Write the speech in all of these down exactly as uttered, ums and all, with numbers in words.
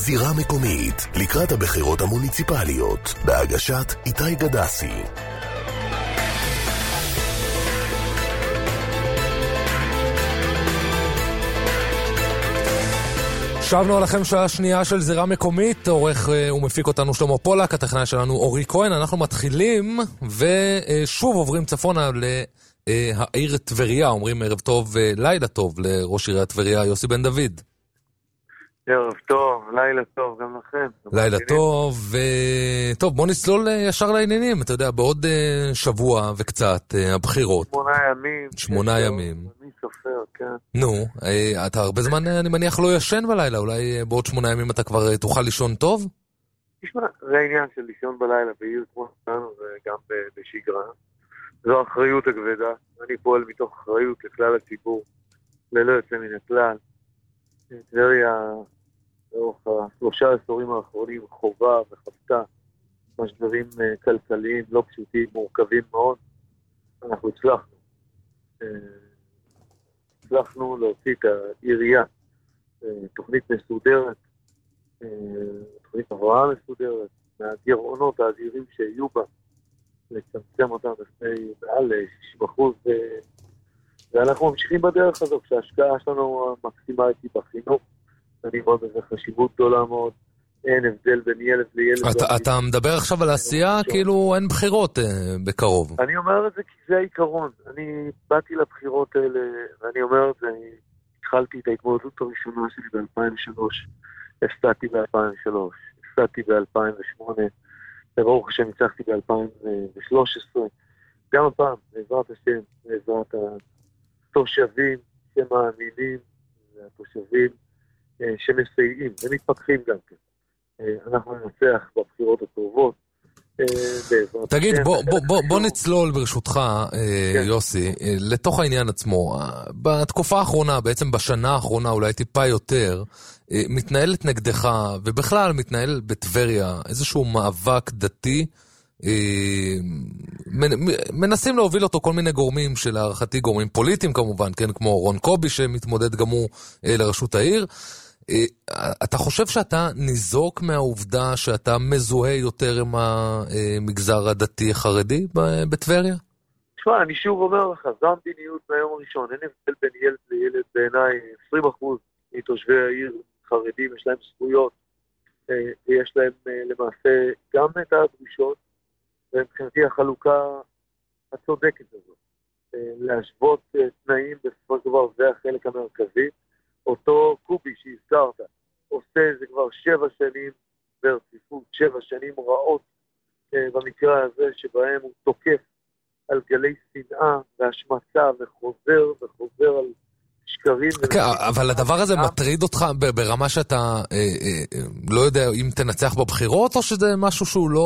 זירה מקומית, לקראת הבחירות המוניציפליות, בהגשת איתי גדסי. שבנו עליכם שעה שנייה של זירה מקומית, עורך ומפיק אותנו שלמה פולק, הטכנאי שלנו אורי כהן. אנחנו מתחילים ושוב עוברים צפונה לעיר טבריה, אומרים ערב טוב, לילה טוב לראש עיריית טבריה יוסי בן דוד. ערב טוב, לילה טוב גם לכם. לילה טוב, וטוב, בוא נצלול ישר לעניינים, אתה יודע, בעוד שבוע וקצת הבחירות. שמונה ימים. שמונה ימים. אני סופר, כן. נו, אתה הרבה זמן, אני מניח, לא ישן בלילה, אולי בעוד שמונה ימים אתה כבר תוכל לישון טוב? תשמע, זה העניין של לישון בלילה בעיר כמו שלנו וגם בשגרה. זו אחריות הכבדה, אני פועל מתוך אחריות לכלל הציבור, ללא יוצא מן הכלל. טבריה, לאורך השלושה עשורים האחרונים, חובה וחוותה משברים כלכליים לא פשוטים, מורכבים מאוד. אנחנו הצלחנו. הצלחנו להוציא את העירייה, תוכנית מסודרת, תוכנית הבראה מסודרת, מהגירעונות האדירים שיהיו בה, לצמצם אותם לפני מעל שישים אחוז, ואנחנו ממשיכים בדרך הזו, כשההשקעה שלנו המקסימלית היא בחינוך, אני רואה בזה חשיבות גדולה מאוד, אין הבדל בין ילד לילד. אתה, אתה מדבר עכשיו על העשייה, כאילו אין בחירות אה, בקרוב. אני אומר את זה כי זה העיקרון. אני באתי לבחירות האלה, ואני אומר את זה, אני התחלתי את ההתמודדות הראשונה שלי ב-אלפיים ושלוש, הפסדתי ב-אלפיים ושלוש, הפסדתי ב-אלפיים ושמונה, ברוך השם ניצחתי ב-אלפיים ושלוש עשרה, גם הפעם, בעזרת השם, בעזרת התושבים שמאמינים, והתושבים שמסייעים, ומתפתחים גם כן. אנחנו ננצח בבחירות הטובות. תגיד, בוא, בוא, בוא, בוא נצלול ברשותך, יוסי, לתוך העניין עצמו. בתקופה האחרונה, בעצם בשנה האחרונה, אולי טיפה יותר, מתנהלת נגדך, ובכלל מתנהל בטבריה, איזשהו מאבק דתי, מנסים להוביל אותו כל מיני גורמים של הערכתי, גורמים פוליטיים כמובן, כן, כמו רון קובי שמתמודד גם הוא לראשות העיר. אתה חושב שאתה ניזוק מהעובדה שאתה מזוהה יותר עם המגזר הדתי החרדי בטבריה? תשמע, אני שוב אומר לך, זו המדיניות מהיום הראשון, אין הבדל בין ילד לילד, בעיניי עשרים אחוז מתושבי העיר חרדים, יש להם זכויות, יש להם למעשה גם את הדרישות, ומבחינתי החלוקה הצודקת הזאת, להשוות תנאים בסופו של דבר, זה החלק המרכזי. אותו קובי שהזכרת, עושה זה כבר שבע שנים ברציפות, שבע שנים רעות במקרה הזה, שבהם הוא תוקף על גלי שנאה והשמצה וחוזר וחוזר על שקרים. כן, אבל הדבר הזה מטריד אותך ברמה שאתה לא יודע אם תנצח בבחירות, או שזה משהו שהוא לא...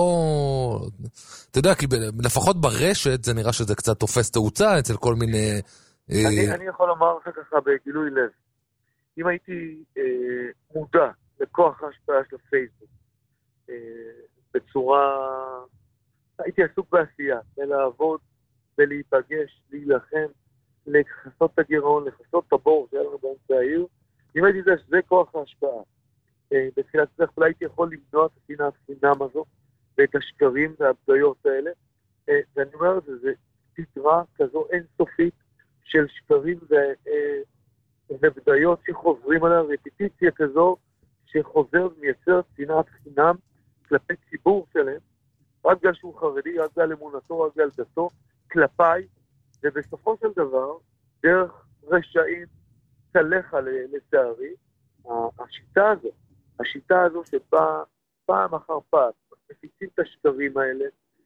אתה יודע, כי לפחות ברשת זה נראה שזה קצת תופס תאוצה אצל כל מיני... אני יכול לומר לך ככה בגילוי לב, אם הייתי אה, מודע לכוח ההשפעה של הפייסבוק, אה, בצורה, הייתי עסוק בעשייה, בלעבוד, בלהיפגש, להילחם, לחסות את הגירעון, לחסות את הבור שהיה לנו באמצע העיר, אם הייתי יודע שזה כוח ההשפעה, אה, בתחילת זה אולי הייתי יכול למנוע את השנאת חינם הזו, ואת השקרים והבדיות האלה, אה, ואני אומר את זה, זה סדרה כזו אינסופית של שקרים ו... אה, ובדיות שחוזרים עליה, רפיטיציה כזו שחוזר ומייצר שנאת חינם כלפי ציבור שלהם, רק בגלל שהוא חרדי, רק בגלל אמונתו, רק בגלל דתו, כלפיי, ובסופו של דבר, דרך רשעים, תלך לצערי, השיטה הזו, השיטה הזו שבה פעם אחר פעם, מפיצים את השקרים האלה,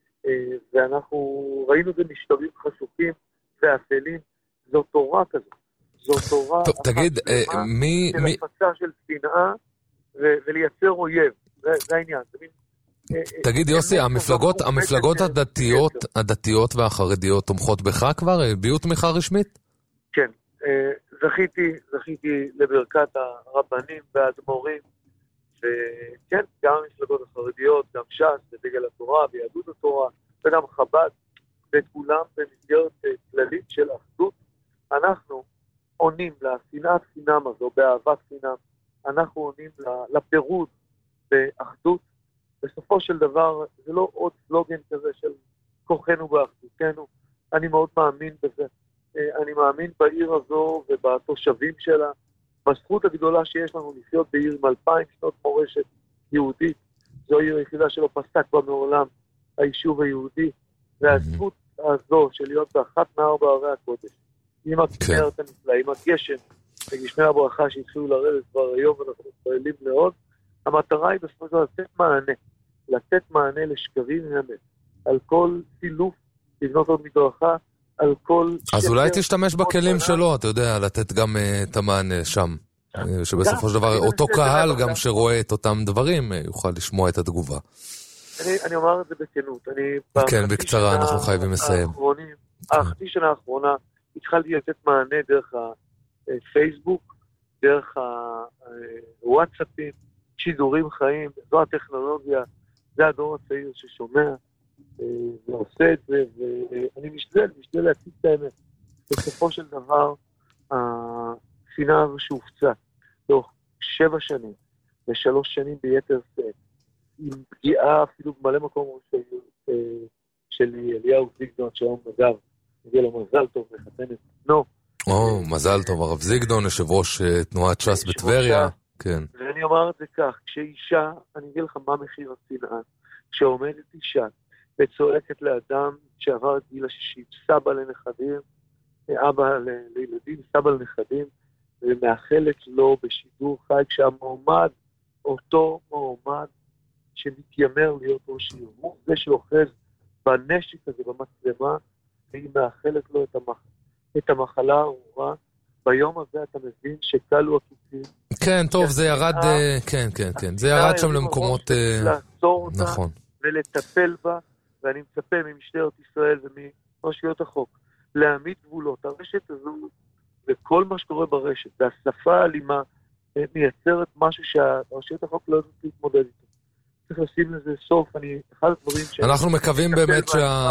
ואנחנו ראינו במשטרים חשוכים ואפלים, זו תורה כזו. זו תורה טוב, תגיד, אחת מי, של מי... הפצה של שנאה ו- ולייצר אויב. זה, זה העניין. זה מין, תגיד יוסי, המפלגות, המפלגות הדתיות, הדתיות והחרדיות תומכות בך כבר? הביעו תמיכה רשמית? כן. זכיתי, זכיתי לברכת הרבנים והאדמו"רים, וכן, גם המפלגות החרדיות, גם ש"ס, ודגל התורה, ויהדות התורה, וגם חב"ד, וכולם במסגרת כללית של אחדות. אנחנו עונים לשנאת חינם הזו, באהבת חינם, אנחנו עונים לפירוד באחדות. בסופו של דבר, זה לא עוד סלוגן כזה של כוחנו באחדותנו. אני מאוד מאמין בזה. אני מאמין בעיר הזו ובתושבים שלה, בזכות הגדולה שיש לנו לחיות בעיר עם אלפיים שנות מורשת יהודית. זו עיר היחידה שלא פסק בה מעולם היישוב היהודי, והזכות הזו של להיות באחת מארבע ערי הקודש, עם הכנרת הנפלאה, עם הגשם, וגשמי הברכה שהתחילו לרדת כבר היום, ואנחנו מתפעלים מאוד. המטרה היא בסופו של דבר לתת מענה, לתת מענה לשקרים אמת, על כל סילוף, לבנות עוד מדרכה, על כל... אז אולי תשתמש בכלים שלו, אתה יודע, לתת גם את המענה שם. שבסופו של דבר אותו קהל גם שרואה את אותם דברים יוכל לשמוע את התגובה. אני אומר את זה בכנות. כן, בקצרה, אנחנו חייבים לסיים. החצי שנה האחרונה התחלתי לתת מענה דרך הפייסבוק, דרך הוואטסאפים, שידורים חיים, זו הטכנולוגיה, זה הדור הצעיר ששומע ועושה את זה, ואני משתדל, משתדל להציג את האמת. בסופו של דבר, הספינה הזו שהופצה תוך שבע שנים ושלוש שנים ביתר שאת, עם פגיעה אפילו במלא מקום של, של אליהו זיגדון, שהיום אגב, נגיע לו מזל טוב לחתן את בנו. או, מזל טוב, הרב זיגדון, יושב ראש תנועת ש"ס בטבריה. כן. ואני אומר את זה כך, כשאישה, אני אגיד לך מה מחיר השנאה, כשעומדת אישה וצועקת לאדם שעבר את גיל השישים, סבא לנכדים, אבא לילדים, סבא לנכדים, ומאחלת לו בשידור חי, כשהמועמד, אותו מועמד שמתיימר להיות ראש עיר, הוא זה שאוחז בנשק הזה, במצלמה, והיא מאחלת לו את, המח... את המחלה הארורה. ביום הזה אתה מבין שקלו הקיצים. כן, טוב, זה ירד, כן, כן, כן, זה ירד שם למקומות... לעצור אותה נכון. ולטפל בה, ואני מצפה ממשטרת ישראל ומרשויות החוק, להעמיד גבולות. הרשת הזו, וכל מה שקורה ברשת, והשפה האלימה, מייצרת משהו שהרשויות החוק לא יודעות להתמודד איתו. צריך לשים לזה סוף, אני, אחד הדברים ש... אנחנו מקווים באמת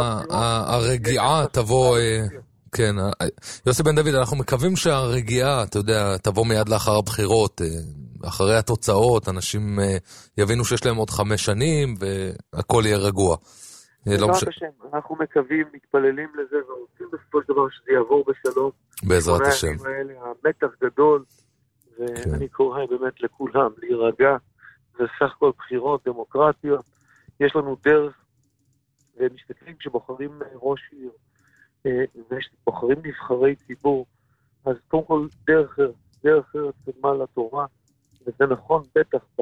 שהרגיעה תבוא... כן, יוסי בן דוד, אנחנו מקווים שהרגיעה, אתה יודע, תבוא מיד לאחר הבחירות, אחרי התוצאות, אנשים יבינו שיש להם עוד חמש שנים, והכל יהיה רגוע. בעזרת השם, אנחנו מקווים, מתפללים לזה, ורוצים בסופו של דבר שזה יעבור בשלום. בעזרת השם. המתח גדול, ואני קורא באמת לכולם להירגע, זה סך כל בחירות דמוקרטיות, יש לנו דרך, ומסתכלים שבוחרים ראש עיר, ובוחרים נבחרי ציבור, אז קודם כל דרך ארץ, דרך ארץ קדמה לתורה, וזה נכון בטח ב...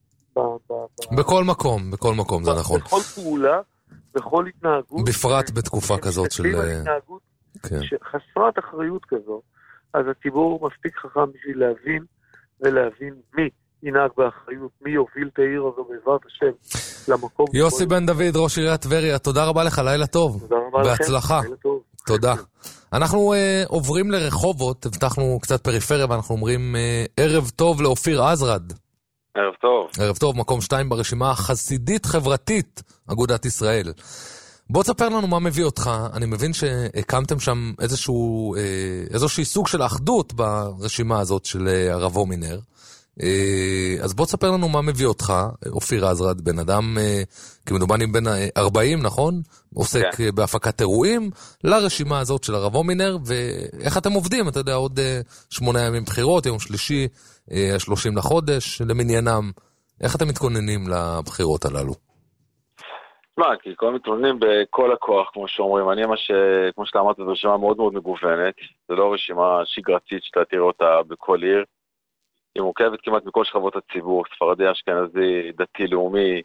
בכל מקום, בכל מקום זה נכון. בכל פעולה, בכל התנהגות. בפרט בתקופה כזאת של... התנהגות חסרת אחריות כזו, אז הציבור מספיק חכם בשביל להבין, ולהבין מי ינהג באחריות, מי יוביל את העיר הזו בעזרת השם למקום. יוסי בן דוד, ראש עיריית טבריה, תודה רבה לך, לילה טוב. תודה רבה לכם. בהצלחה. תודה. אנחנו uh, עוברים לרחובות, הבטחנו קצת פריפריה, ואנחנו אומרים uh, ערב טוב לאופיר עזרד. ערב טוב. ערב טוב, מקום שתיים ברשימה החסידית חברתית, אגודת ישראל. בוא תספר לנו מה מביא אותך, אני מבין שהקמתם שם איזשהו, אה, איזושהי סוג של אחדות ברשימה הזאת של הרב הומינר. אז בוא תספר לנו מה מביא אותך, אופיר עזרד, בן אדם, כמדומני בן ארבעים, נכון? עוסק כן. בהפקת אירועים, לרשימה הזאת של הרב הומינר, ואיך אתם עובדים? אתה יודע, עוד שמונה ימים בחירות, יום שלישי, השלושים לחודש, למניינם. איך אתם מתכוננים לבחירות הללו? מה, כי כל מתכוננים בכל הכוח, כמו שאומרים. אני, מה ש... כמו שאתה אמרת, זו רשימה מאוד מאוד מגוונת. זה לא רשימה שגרתית שאתה תראה אותה בכל עיר. היא מורכבת כמעט מכל שכבות הציבור, ספרדי, אשכנזי, דתי, לאומי,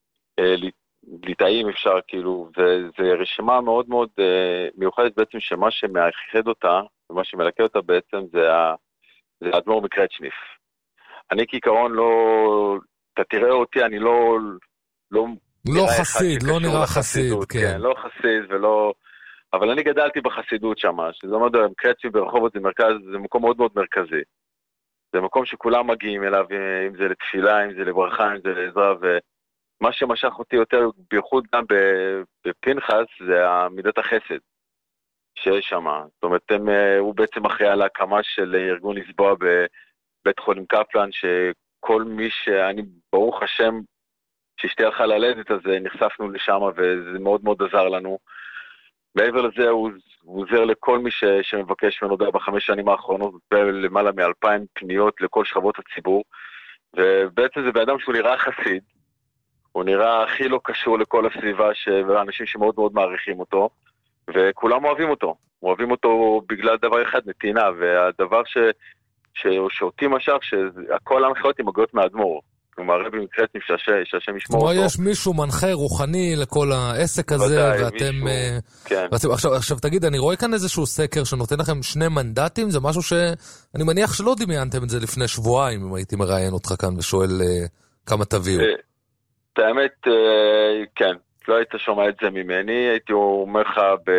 ליטאים אפשר, כאילו, וזו רשימה מאוד מאוד מיוחדת בעצם, שמה שמאחד אותה, ומה שמלכד אותה בעצם, זה האדמו"ר מקרצ'ניף. אני כעיקרון לא, אתה תראה אותי, אני לא, לא, לא חסיד, לא נראה חסיד, כן. כן, לא חסיד ולא, אבל אני גדלתי בחסידות שם, שזה אומר, מקרצ'ניף ברחובות זה מרכז, זה מקום מאוד מאוד מרכזי. זה מקום שכולם מגיעים אליו, אם זה לתפילה, אם זה לברכה, אם זה לעזרה, ומה שמשך אותי יותר, בייחוד גם בפנחס, זה מידת החסד שיש שם. זאת אומרת, הם, הוא בעצם אחראי על ההקמה של ארגון לסבוע בבית חולים קפלן, שכל כל מי שאני, ברוך השם, שאשתי הלכה ללדת, אז נחשפנו לשם, וזה מאוד מאוד עזר לנו. מעבר לזה, הוא, הוא עוזר לכל מי ש, שמבקש ממנו בחמש שנים האחרונות, למעלה מאלפיים פניות לכל שכבות הציבור, ובעצם זה באדם שהוא נראה חסיד, הוא נראה הכי לא קשור לכל הסביבה, ואנשים שמאוד מאוד מעריכים אותו, וכולם אוהבים אותו. אוהבים אותו בגלל דבר אחד, נתינה, והדבר ש, ש, שאותי משך, שהכל המחאות מגיעות מהאדמו"ר. כלומר, רבי מקרצים שהשם ישמור אותו. כלומר, יש מישהו מנחה רוחני לכל העסק הזה, ואתם... כן. עכשיו, עכשיו תגיד, אני רואה כאן איזשהו סקר שנותן לכם שני מנדטים, זה משהו שאני מניח שלא דמיינתם את זה לפני שבועיים, אם הייתי מראיין אותך כאן ושואל כמה תביאו. את האמת, כן, לא היית שומע את זה ממני, הייתי אומר לך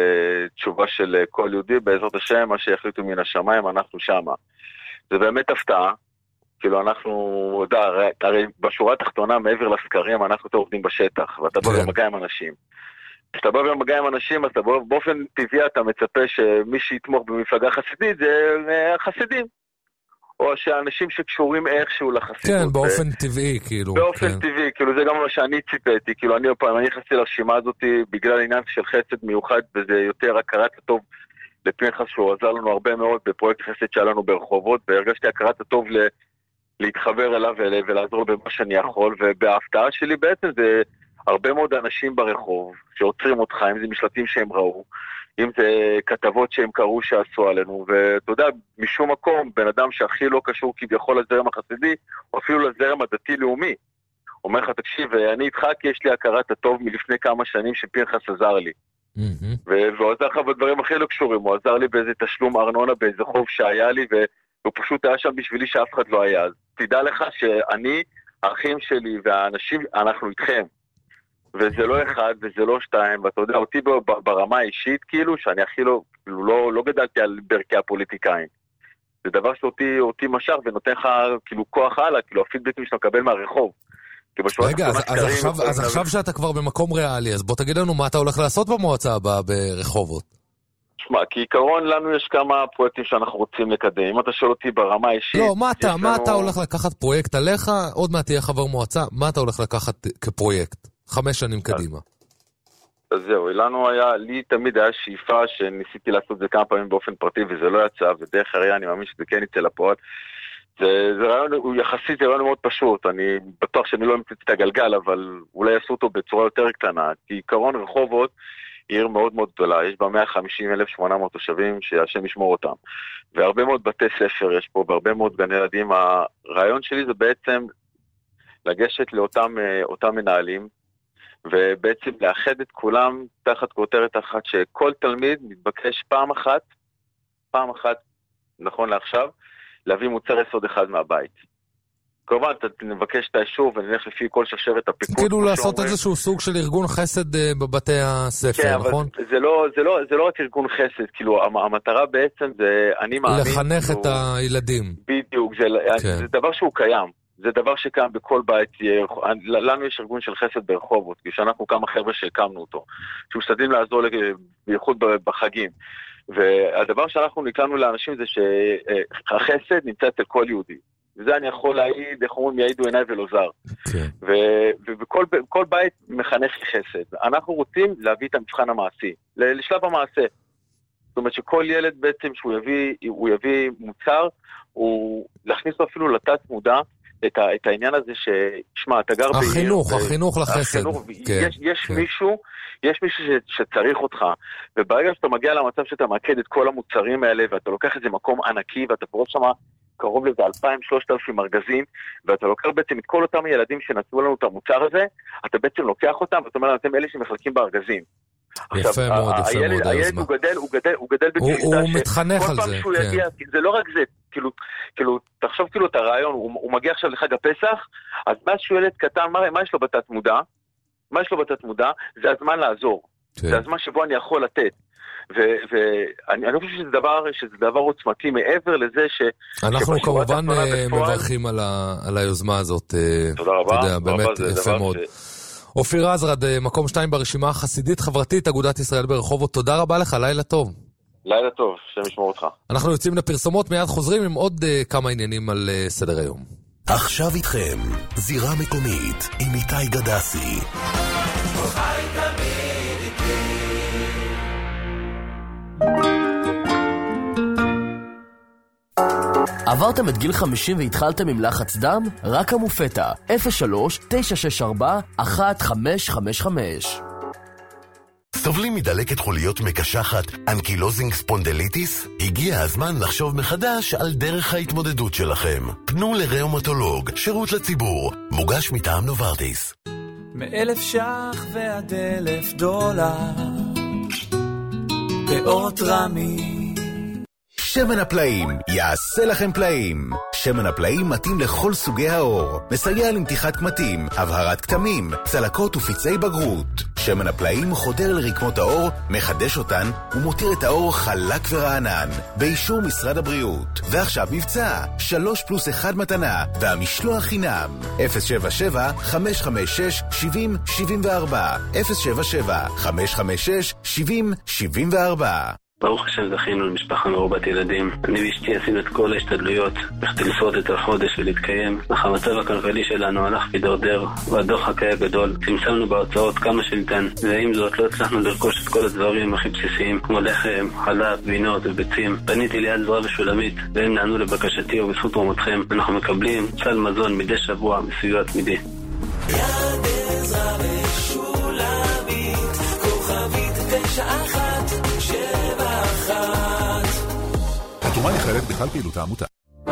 בתשובה של כל יהודי, בעזרת השם, מה שיחליטו מן השמיים, אנחנו שמה. זה באמת הפתעה. כאילו אנחנו, יודע, הרי, הרי בשורה התחתונה, מעבר לסקרים, אנחנו יותר עובדים בשטח, ואתה בא במגע עם אנשים. כשאתה בא במגע עם אנשים, אז אתה בא, באופן טבעי אתה מצפה שמי שיתמוך במפלגה חסידית זה החסידים. או שהאנשים שקשורים איכשהו לחסידות. כן, באופן טבעי, כאילו. באופן כן. טבעי, כאילו זה גם מה שאני ציפיתי, כאילו אני פעם, אני נכנסתי לרשימה הזאת בגלל עניין של חסד מיוחד, וזה יותר הכרת הטוב לפנחס, שהוא עזר לנו הרבה מאוד בפרויקט חסד שלנו ברחובות, והרגשתי הכרת הטוב ל... להתחבר אליו ולעזור לו במה שאני יכול, ובהפתעה שלי בעצם זה הרבה מאוד אנשים ברחוב שעוצרים אותך, אם זה משלטים שהם ראו, אם זה כתבות שהם קראו שעשו עלינו, ואתה יודע, משום מקום, בן אדם שהכי לא קשור כביכול לזרם החסידי, או אפילו לזרם הדתי-לאומי, אומר לך, תקשיב, אני איתך כי יש לי הכרת הטוב מלפני כמה שנים שפנחס עזר לי. והוא עזר לך בדברים הכי לא קשורים, הוא עזר לי באיזה תשלום ארנונה, באיזה חוב שהיה לי, והוא פשוט היה שם בשבילי שאף אחד לא היה. אז תדע לך שאני, האחים שלי והאנשים, אנחנו איתכם. וזה לא אחד, וזה לא שתיים, ואתה יודע, אותי ברמה האישית, כאילו, שאני הכי לא, כאילו, לא, לא גדלתי על ברכי הפוליטיקאים. זה דבר שאותי, אותי משך ונותן לך, כאילו, כוח הלאה, כאילו, הפידבקים שאתה מקבל מהרחוב. רגע, אז, אז, עכשיו, אז עכשיו שאתה כבר במקום ריאלי, אז בוא תגיד לנו מה אתה הולך לעשות במועצה הבאה ברחובות. תשמע, כעיקרון לנו יש כמה פרויקטים שאנחנו רוצים לקדם. אם אתה שואל אותי ברמה האישית... לא, מה אתה, מה לנו... אתה הולך לקחת פרויקט עליך? עוד מעט תהיה חבר מועצה, מה אתה הולך לקחת כפרויקט? חמש שנים קדימה. אז זהו, לנו היה, לי תמיד היה שאיפה שניסיתי לעשות זה כמה פעמים באופן פרטי, וזה לא יצא, ודרך הראייה אני מאמין שזה כן יצא לפועל. זה, זה רעיון, הוא יחסית זה רעיון מאוד פשוט, אני בטוח שאני לא אמצאתי את הגלגל, אבל אולי יעשו אותו בצורה יותר קטנה, כי עיקרון רחובות היא עיר מאוד מאוד גדולה, יש בה מאה וחמישים אלף שמונה מאות תושבים שהשם ישמור אותם, והרבה מאוד בתי ספר יש פה, והרבה מאוד גני ילדים. הרעיון שלי זה בעצם לגשת לאותם אותם מנהלים, ובעצם לאחד את כולם תחת כותרת אחת, שכל תלמיד מתבקש פעם אחת, פעם אחת, נכון לעכשיו, להביא מוצר יסוד אחד מהבית. כמובן, אתה נבקש את האישור ונלך לפי כל שרשרת הפיקוד. כאילו לעשות איזשהו סוג של ארגון חסד בבתי הספר, נכון? כן, אבל זה לא, זה לא, זה לא רק ארגון חסד, כאילו, המטרה בעצם זה, אני מאמין... לחנך את הילדים. בדיוק, זה דבר שהוא קיים. זה דבר שקיים בכל בית. לנו יש ארגון של חסד ברחובות, כשאנחנו כמה חבר'ה שהקמנו אותו, שמשתדלים לעזור בייחוד בחגים. והדבר שאנחנו נקלענו לאנשים זה שהחסד נמצא אצל כל יהודי. וזה אני יכול להעיד, איך אומרים, יעידו עיניי ולא זר. ובכל בית מחנך חסד. אנחנו רוצים להביא את המבחן המעשי, לשלב המעשה. זאת אומרת שכל ילד בעצם שהוא יביא, הוא יביא מוצר, הוא להכניס לו אפילו לתת מודע, את, ה, את העניין הזה ששמע, אתה גר בעיר... החינוך, החינוך לחסד. החינוך, כן, יש, יש כן. מישהו, יש מישהו ש, שצריך אותך, וברגע שאתה מגיע למצב שאתה מעקד את כל המוצרים האלה, ואתה לוקח איזה מקום ענקי, ואתה פורט שם קרוב לזה אלפיים שלושת אלפים ארגזים, ואתה לוקח בעצם את כל אותם ילדים שנתנו לנו את המוצר הזה, אתה בעצם לוקח אותם, ואתה אומר, אתם אלה שמחלקים בארגזים. יפה עכשיו, מאוד, יפה הילד, מאוד. הילד הוא גדל, הוא גדל, הוא גדל הוא, הוא מתחנך על זה, כן. יגיע, זה לא רק זה, כאילו, כאילו, תחשוב כאילו את הרעיון, הוא, הוא מגיע עכשיו לחג הפסח, אז מה שהוא ילד קטן, מה, מה יש לו בתת מודע? מה יש לו בתת מודע? זה הזמן לעזור. כן. זה הזמן שבו אני יכול לתת. ואני אני חושב שזה דבר, שזה דבר עוצמתי מעבר לזה ש... אנחנו כמובן מברכים על, ה, על היוזמה הזאת. תודה רבה. אתה יודע, באמת יפה מאוד. ש... אופיר עזרד, מקום שתיים ברשימה החסידית חברתית, אגודת ישראל ברחובות. תודה רבה לך, לילה טוב. לילה טוב, שם ישמור אותך. אנחנו יוצאים לפרסומות, מיד חוזרים עם עוד uh, כמה עניינים על uh, סדר היום. עכשיו איתכם, זירה מקומית עם איתי גדסי. עברתם את גיל חמישים והתחלתם עם לחץ דם? רק המופטה, אפס שלוש תשע שש ארבע אחת חמש חמש חמש. סובלים מדלקת חוליות מקשחת, אנקילוזינג ספונדליטיס? הגיע הזמן לחשוב מחדש על דרך ההתמודדות שלכם. פנו לראומטולוג, שירות לציבור, מוגש מטעם נוברטיס. מאלף שח ועד אלף דולר, פאות רמי. שמן הפלאים יעשה לכם פלאים. שמן הפלאים מתאים לכל סוגי האור, מסייע למתיחת קמטים, הבהרת כתמים, צלקות ופיצי בגרות. שמן הפלאים חודר לרקמות האור, מחדש אותן ומותיר את האור חלק ורענן, באישור משרד הבריאות. ועכשיו מבצע, שלוש פלוס אחד מתנה, והמשלוח חינם. אפס שבע שבע חמש חמש שש שבעים שבעים וארבע אפס שבע שבע חמש חמש שש שבעים שבעים וארבע. ברוך השם זכינו למשפחה מרובת ילדים. אני ואשתי עשינו את כל ההשתדלויות בכדי לשרוד את החודש ולהתקיים, אך המצב הכלכלי שלנו הלך ודרדר, והדוחק היה גדול. צמצמנו בהוצאות כמה שניתן, ועם זאת לא הצלחנו לרכוש את כל הדברים הכי בסיסיים כמו לחם, חלב, גבינות וביצים. פניתי ליד זרוע ושולמית, והם נענו לבקשתי, ובזכות תרומתכם אנחנו מקבלים סל מזון מדי שבוע בסיוע תמידי. יד עזרא ושולמית, כוכבית תשע אחת שבע אחת. התרומה נכללת בכלל פעילות העמותה.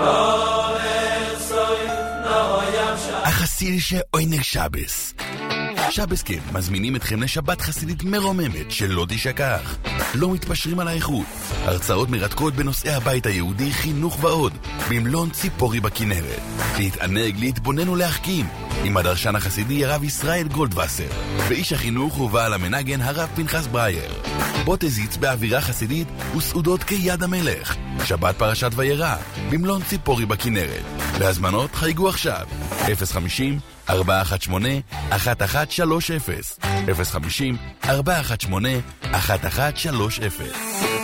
החסיל שעוינג שבס. שבס כן, מזמינים אתכם לשבת חסידית מרוממת שלא תשכח. לא מתפשרים על האיכות. הרצאות מרתקות בנושאי הבית היהודי, חינוך ועוד, במלון ציפורי בכנרת. להתענג, להתבונן ולהחכים עם הדרשן החסידי הרב ישראל גולדווסר, ואיש החינוך ובעל המנגן הרב פנחס ברייר. בוא תזיץ באווירה חסידית וסעודות כיד המלך. שבת פרשת וירא, במלון ציפורי בכנרת. להזמנות חייגו עכשיו אפס חמישים ארבע אחת שמונה אחת אחת שלוש אפס אפס חמישים ארבע אחת שמונה אחת אחת שלוש אפס.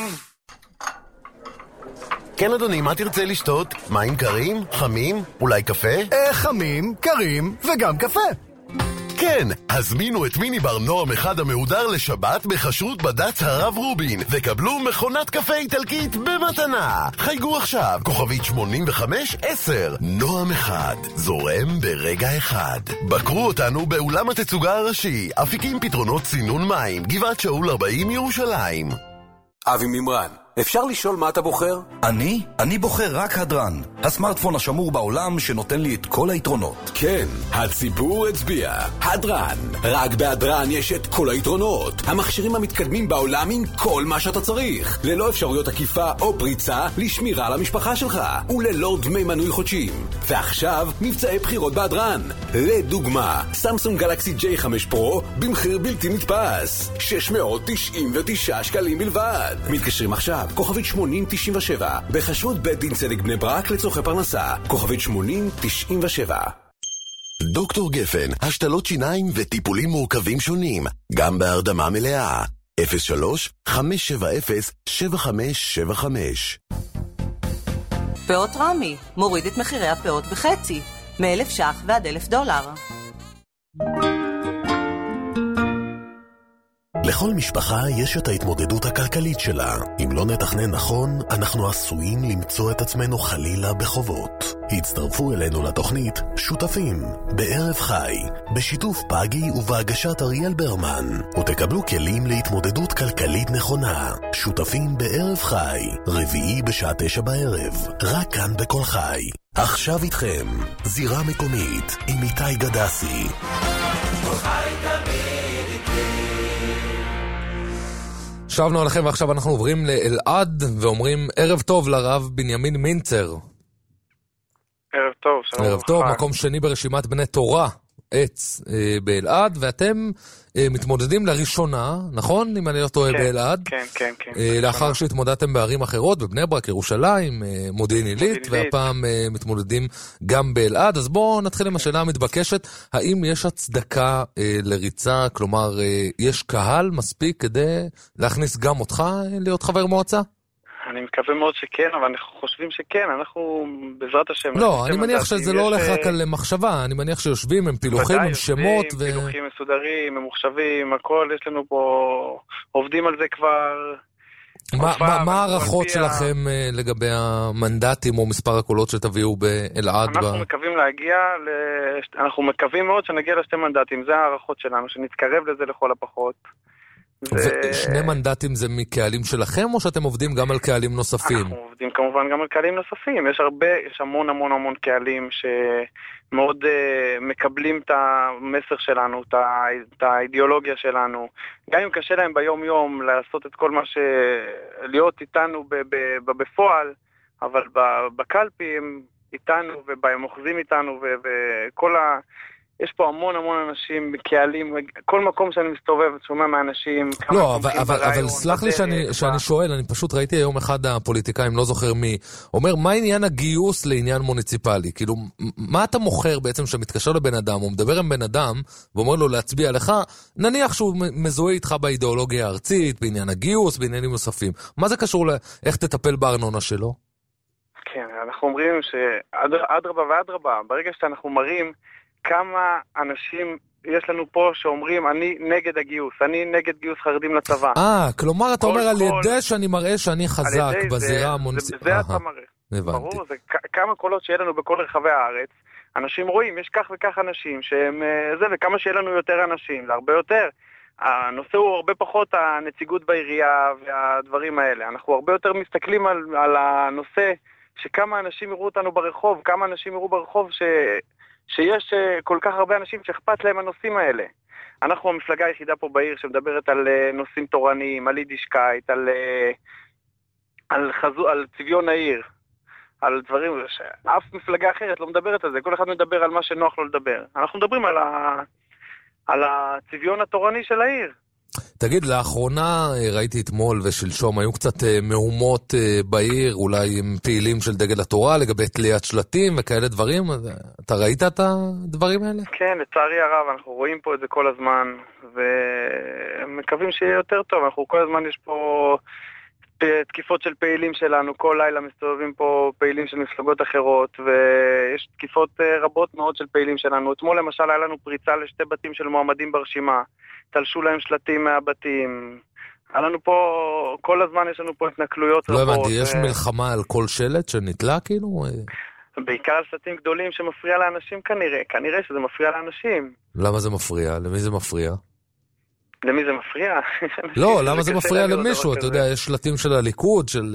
כן אדוני, מה תרצה לשתות? מים קרים? חמים? אולי קפה? אה, חמים, קרים וגם קפה. כן, הזמינו את מיני בר נועם אחד המהודר לשבת בחשרות בד"ץ הרב רובין וקבלו מכונת קפה איטלקית במתנה. חייגו עכשיו, כוכבית שמונים וחמש עשר. נועם אחד, זורם ברגע אחד. בקרו אותנו באולם התצוגה הראשי, אפיקים פתרונות צינון מים, גבעת שאול ארבעים ירושלים. אבי ממרן, אפשר לשאול מה אתה בוחר? אני? אני בוחר רק הדרן, הסמארטפון השמור בעולם שנותן לי את כל היתרונות. כן, הציבור הצביע. הדרן. רק בהדרן יש את כל היתרונות. המכשירים המתקדמים בעולם עם כל מה שאתה צריך. ללא אפשרויות עקיפה או פריצה לשמירה על המשפחה שלך. וללא דמי מנוי חודשיים. ועכשיו, מבצעי בחירות בהדרן. לדוגמה, סמסונג גלקסי ג'יי חמש פרו במחיר בלתי נתפס. שש מאות תשעים ותשעה שקלים בלבד. מתקשרים עכשיו. כוכבית שמונים תשעים ושבע, בחשרות בית דין צדק בני ברק לצורכי פרנסה, כוכבית שמונים תשעים ושבע. דוקטור גפן, השתלות שיניים וטיפולים מורכבים שונים, גם בהרדמה מלאה. אפס שלוש חמש שבע אפס שבע חמש שבע חמש. פאות רמי, מוריד את מחירי הפאות בחצי, מאלף שח ועד אלף דולר. לכל משפחה יש את ההתמודדות הכלכלית שלה. אם לא נתכנן נכון, אנחנו עשויים למצוא את עצמנו חלילה בחובות. הצטרפו אלינו לתוכנית שותפים בערב חי, בשיתוף פגי ובהגשת אריאל ברמן, ותקבלו כלים להתמודדות כלכלית נכונה. שותפים בערב חי, רביעי בשעה תשע בערב, רק כאן בכל חי. עכשיו איתכם, זירה מקומית עם איתי גדסי. שבנו עליכם ועכשיו אנחנו עוברים לאלעד ואומרים ערב טוב לרב בנימין מינצר. ערב טוב, שלום. ערב טוב, מקום שני ברשימת בני תורה עץ אה, באלעד, ואתם אה, מתמודדים לראשונה, נכון? אם אני לא טועה, כן, באלעד. כן, כן, כן. אה, לאחר שהתמודדתם בערים אחרות, בבני ברק, ירושלים, אה, מודיעין עילית, והפעם אה, מתמודדים גם באלעד. אז בואו נתחיל עם השאלה המתבקשת, האם יש הצדקה אה, לריצה, כלומר, אה, יש קהל מספיק כדי להכניס גם אותך אה, להיות חבר מועצה? אני מקווה מאוד שכן, אבל אנחנו חושבים שכן, אנחנו בעזרת השם... לא, אני מניח שזה לא הולך רק על מחשבה, אני מניח שיושבים, הם פילוחים, הם שמות ו... פילוחים מסודרים, ממוחשבים, הכל, יש לנו פה... עובדים על זה כבר... מה הערכות שלכם לגבי המנדטים או מספר הקולות שתביאו באלעד? אנחנו מקווים להגיע, אנחנו מקווים מאוד שנגיע לשתי מנדטים, זה הערכות שלנו, שנתקרב לזה לכל הפחות. ושני מנדטים זה מקהלים שלכם, או שאתם עובדים גם על קהלים נוספים? אנחנו עובדים כמובן גם על קהלים נוספים. יש הרבה, יש המון המון המון קהלים שמאוד uh, מקבלים את המסר שלנו, את, ה, את האידיאולוגיה שלנו. גם אם קשה להם ביום יום לעשות את כל מה ש... להיות איתנו ב, ב, ב, בפועל, אבל בקלפי הם איתנו והם אוחזים איתנו וכל ה... יש פה המון המון אנשים, קהלים, כל מקום שאני מסתובב, שומע מאנשים... לא, אבל, אבל, אבל סלח לי שאני, שאני שואל, אני פשוט ראיתי היום אחד הפוליטיקאים, לא זוכר מי, אומר, מה עניין הגיוס לעניין מוניציפלי? כאילו, מה אתה מוכר בעצם שמתקשר לבן אדם, הוא מדבר עם בן אדם, ואומר לו להצביע לך, נניח שהוא מזוהה איתך באידיאולוגיה הארצית, בעניין הגיוס, בעניינים נוספים. מה זה קשור לאיך תטפל בארנונה שלו? כן, אנחנו אומרים שאדרבה ואדרבה, ברגע שאנחנו מראים, כמה אנשים יש לנו פה שאומרים, אני נגד הגיוס, אני נגד גיוס חרדים לצבא. אה, כלומר, אתה אומר על ידי שאני מראה שאני חזק בזירה המוניציפלית. זה אתה מראה. ברור, זה כמה קולות שיהיה לנו בכל רחבי הארץ. אנשים רואים, יש כך וכך אנשים שהם זה, וכמה שיהיה לנו יותר אנשים, להרבה יותר. הנושא הוא הרבה פחות הנציגות בעירייה והדברים האלה. אנחנו הרבה יותר מסתכלים על, על הנושא שכמה אנשים יראו אותנו ברחוב, כמה אנשים יראו ברחוב ש... שיש כל כך הרבה אנשים שאכפת להם הנושאים האלה. אנחנו המפלגה היחידה פה בעיר שמדברת על נושאים תורניים, על יידישקייט, על, על, חזו, על צביון העיר, על דברים שאף מפלגה אחרת לא מדברת על זה, כל אחד מדבר על מה שנוח לו לדבר. אנחנו מדברים על, ה, על הצביון התורני של העיר. תגיד, לאחרונה ראיתי אתמול ושלשום, היו קצת מהומות בעיר, אולי עם פעילים של דגל התורה, לגבי תליית שלטים וכאלה דברים. אתה ראית את הדברים האלה? כן, לצערי הרב, אנחנו רואים פה את זה כל הזמן, ומקווים שיהיה יותר טוב. אנחנו כל הזמן יש פה תקיפות של פעילים שלנו, כל לילה מסתובבים פה פעילים של מפלגות אחרות, ויש תקיפות רבות מאוד של פעילים שלנו. אתמול למשל היה לנו פריצה לשתי בתים של מועמדים ברשימה, תלשו להם שלטים מהבתים. היה לנו פה, כל הזמן יש לנו פה התנכלויות רבות. לא הבנתי, יש מלחמה על כל שלט שנתלה כאילו? בעיקר על שלטים גדולים שמפריע לאנשים כנראה. כנראה שזה מפריע לאנשים. למה זה מפריע? למי זה מפריע? למי זה מפריע? לא, למה זה מפריע למישהו? אתה יודע, יש שלטים של הליכוד, של...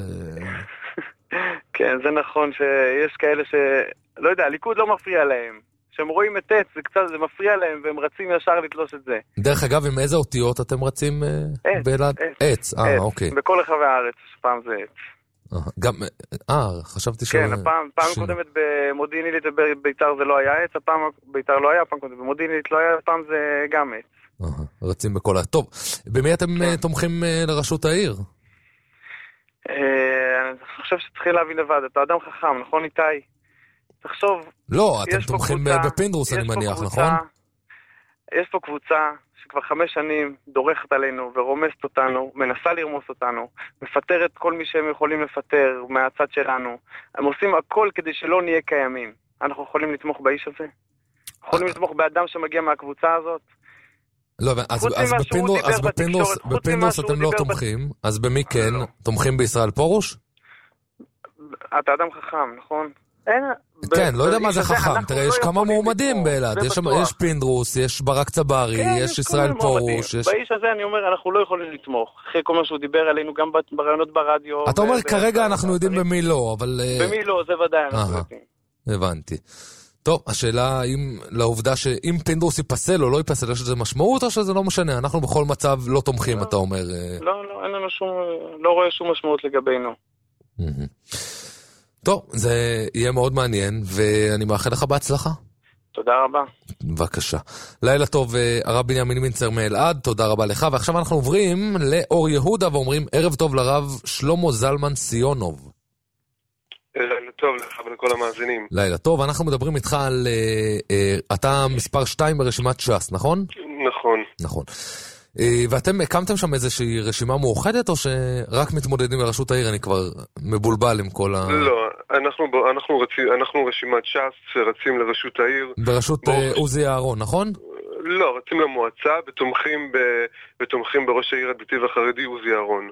כן, זה נכון שיש כאלה ש... לא יודע, הליכוד לא מפריע להם. כשהם רואים את עץ, זה קצת, זה מפריע להם, והם רצים ישר לתלוש את זה. דרך אגב, עם איזה אותיות אתם רצים באלעד? עץ, אה, אוקיי. בכל רחבי הארץ, פעם זה עץ. גם, אה, חשבתי ש... כן, הפעם, פעם קודמת במודיעין עילית וביתר זה לא היה עץ, הפעם ביתר לא היה, פעם קודמת במודיעין עילית לא היה, הפעם זה גם עץ. רצים בכל ה... טוב, במי אתם תומכים לראשות העיר? אני חושב שצריכים להבין לבד, אתה אדם חכם, נכון איתי? תחשוב... לא, אתם תומכים בפינדרוס, אני מניח, נכון? יש פה קבוצה שכבר חמש שנים דורכת עלינו ורומסת אותנו, מנסה לרמוס אותנו, מפטרת כל מי שהם יכולים לפטר מהצד שלנו. הם עושים הכל כדי שלא נהיה קיימים. אנחנו יכולים לתמוך באיש הזה? יכולים לתמוך באדם שמגיע מהקבוצה הזאת? לא, אז בפינדרוס אתם לא תומכים, אז במי כן? תומכים בישראל פורוש? אתה אדם חכם, נכון? כן, לא יודע מה זה חכם, תראה, יש כמה מועמדים באלעד, יש פינדרוס, יש ברק צברי, יש ישראל פורוש. באיש הזה אני אומר, אנחנו לא יכולים לתמוך, אחרי כל מה שהוא דיבר עלינו גם ברעיונות ברדיו. אתה אומר, כרגע אנחנו יודעים במי לא, אבל... במי לא, זה ודאי אנחנו יודעים. הבנתי. טוב, השאלה אם לעובדה שאם פינדרוס ייפסל או לא ייפסל, יש לזה משמעות או שזה לא משנה? אנחנו בכל מצב לא תומכים, אתה אומר. לא, לא, אין לנו שום, לא רואה שום משמעות לגבינו. טוב, זה יהיה מאוד מעניין, ואני מאחל לך בהצלחה. תודה רבה. בבקשה. לילה טוב, הרב בנימין מינצר מאלעד, תודה רבה לך, ועכשיו אנחנו עוברים לאור יהודה, ואומרים ערב טוב לרב שלמה זלמן סיונוב. לילה טוב לך ולכל המאזינים. לילה טוב, אנחנו מדברים איתך על... אתה מספר שתיים ברשימת ש"ס, נכון? נכון. נכון. ואתם הקמתם שם איזושהי רשימה מאוחדת, או שרק מתמודדים לראשות העיר? אני כבר מבולבל עם כל ה... לא, אנחנו, אנחנו, רצים, אנחנו רשימת ש"ס שרצים לראשות העיר. בראשות עוזי אהרון, נכון? לא, רצים למועצה ותומכים, ב, ותומכים בראש העיר הדתי והחרדי עוזי אהרון.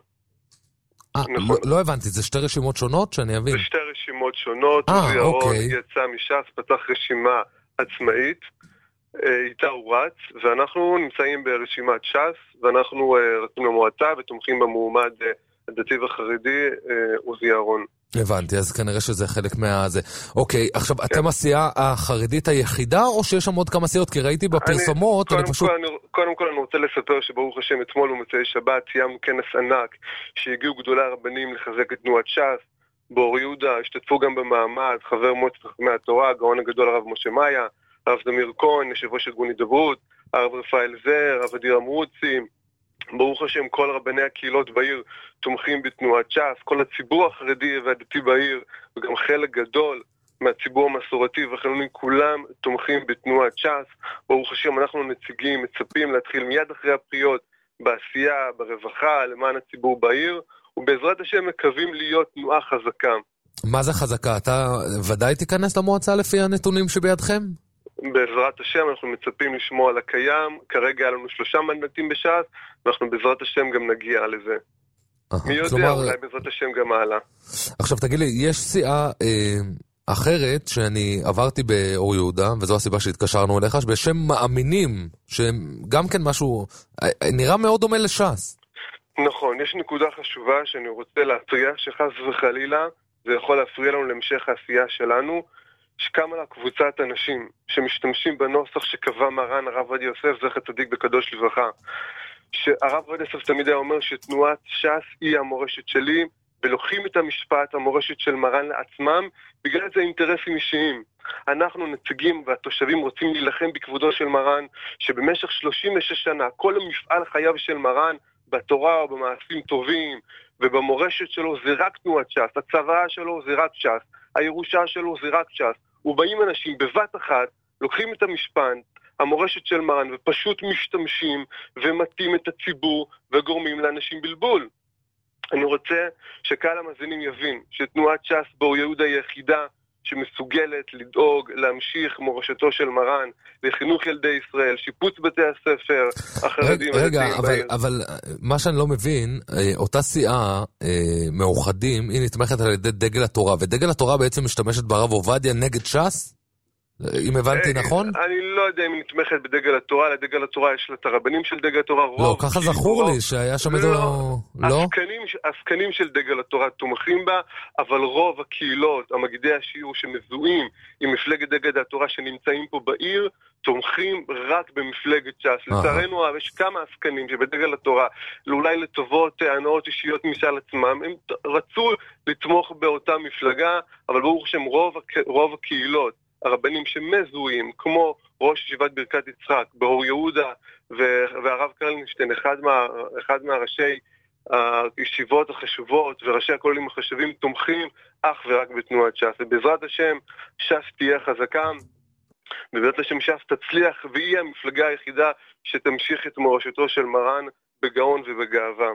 אה, נכון. לא, לא הבנתי, זה שתי רשימות שונות שאני אבין? זה שתי רשימות שונות, 아, עוזי אהרון אוקיי. יצא מש"ס, פתח רשימה עצמאית, איתה הוא רץ, ואנחנו נמצאים ברשימת ש"ס, ואנחנו רצים למועצה ותומכים במועמד הדתי והחרדי עוזי אהרון. הבנתי, אז כנראה שזה חלק מהזה. אוקיי, עכשיו, כן. אתם הסיעה החרדית היחידה, או שיש שם עוד כמה סיעות? כי ראיתי בפרסומות, אני, אני פשוט... כל, אני, קודם כל אני רוצה לספר שברוך השם אתמול ומוצאי שבת סיימנו כנס ענק, שהגיעו גדולי הרבנים לחזק את תנועת ש"ס, באור יהודה, השתתפו גם במעמד, חבר מועצת חכמי התורה, הגאון הגדול הרב משה מאיה, הרב זמיר כהן, יושב ראש ארגון הידברות, הרב רפאל זר, הרב אדיר אמרוצי, ברוך השם כל רבני הקהילות בעיר תומכים בתנועת ש"ס, כל הציבור החרדי והדתי בעיר, וגם חלק גדול מהציבור המסורתי והחילוני, כולם תומכים בתנועת ש"ס. ברוך השם אנחנו נציגים, מצפים להתחיל מיד אחרי הבחירות בעשייה, ברווחה, למען הציבור בעיר, ובעזרת השם מקווים להיות תנועה חזקה. מה זה חזקה? אתה ודאי תיכנס למועצה לפי הנתונים שבידכם? בעזרת השם אנחנו מצפים לשמוע על הקיים, כרגע היה לנו שלושה מנדטים בש"ס, ואנחנו בעזרת השם גם נגיע לזה. מי יודע, כלומר... אולי בעזרת השם גם העלה. עכשיו תגיד לי, יש סיעה אה, אחרת שאני עברתי באור יהודה, וזו הסיבה שהתקשרנו אליך, בשם מאמינים, שגם כן משהו, נראה מאוד דומה לש"ס. נכון, יש נקודה חשובה שאני רוצה להטריע, שחס וחלילה, זה יכול להפריע לנו להמשך העשייה שלנו, שקמה לה קבוצת אנשים שמשתמשים בנוסח שקבע מרן הרב עובדיה יוסף זכר צדיק בקדוש לברכה, שהרב עובדיה יוסף תמיד היה אומר שתנועת ש"ס היא המורשת שלי, ולוקחים את המשפט, המורשת של מרן לעצמם, בגלל זה אינטרסים אישיים. אנחנו נציגים והתושבים רוצים להילחם בכבודו של מרן, שבמשך שלושים ושש שנה כל המפעל חייו של מרן בתורה ובמעשים טובים ובמורשת שלו זה רק תנועת ש"ס, הצוואה שלו זה רק ש"ס, הירושה שלו זה רק ש"ס. ובאים אנשים בבת אחת, לוקחים את המשפט, המורשת של מרן, ופשוט משתמשים ומתים את הציבור וגורמים לאנשים בלבול. אני רוצה שקהל המאזינים יבין שתנועת ש"ס באור יהודה היא היחידה שמסוגלת לדאוג להמשיך מורשתו של מרן, לחינוך ילדי ישראל, שיפוץ בתי הספר החרדים. רגע, אבל, אבל מה שאני לא מבין, אותה סיעה מאוחדים, היא נתמכת על ידי דגל התורה, ודגל התורה בעצם משתמשת ברב עובדיה נגד ש"ס? אם הבנתי נכון? אני לא יודע אם היא נתמכת בדגל התורה, לדגל התורה יש לה את הרבנים של דגל התורה. לא, ככה זכור לי שהיה שם איזה... לא? הסקנים של דגל התורה תומכים בה, אבל רוב הקהילות, המגידי השיעור שמזוהים עם מפלגת דגל התורה שנמצאים פה בעיר, תומכים רק במפלגת ש"ס. לצערנו, יש כמה הסקנים שבדגל התורה, אולי לטובות הנאות אישיות משל עצמם, הם רצו לתמוך באותה מפלגה, אבל ברוך השם רוב הקהילות, הרבנים שמזוהים, כמו ראש ישיבת ברכת יצחק, באור יהודה, והרב קרלינשטיין, אחד, מה, אחד מהראשי הישיבות החשובות וראשי הכוללים החשובים, תומכים אך ורק בתנועת ש"ס. ובעזרת השם, ש"ס תהיה חזקה, ובעזרת השם ש"ס תצליח, והיא המפלגה היחידה שתמשיך את מורשתו של מרן בגאון ובגאווה.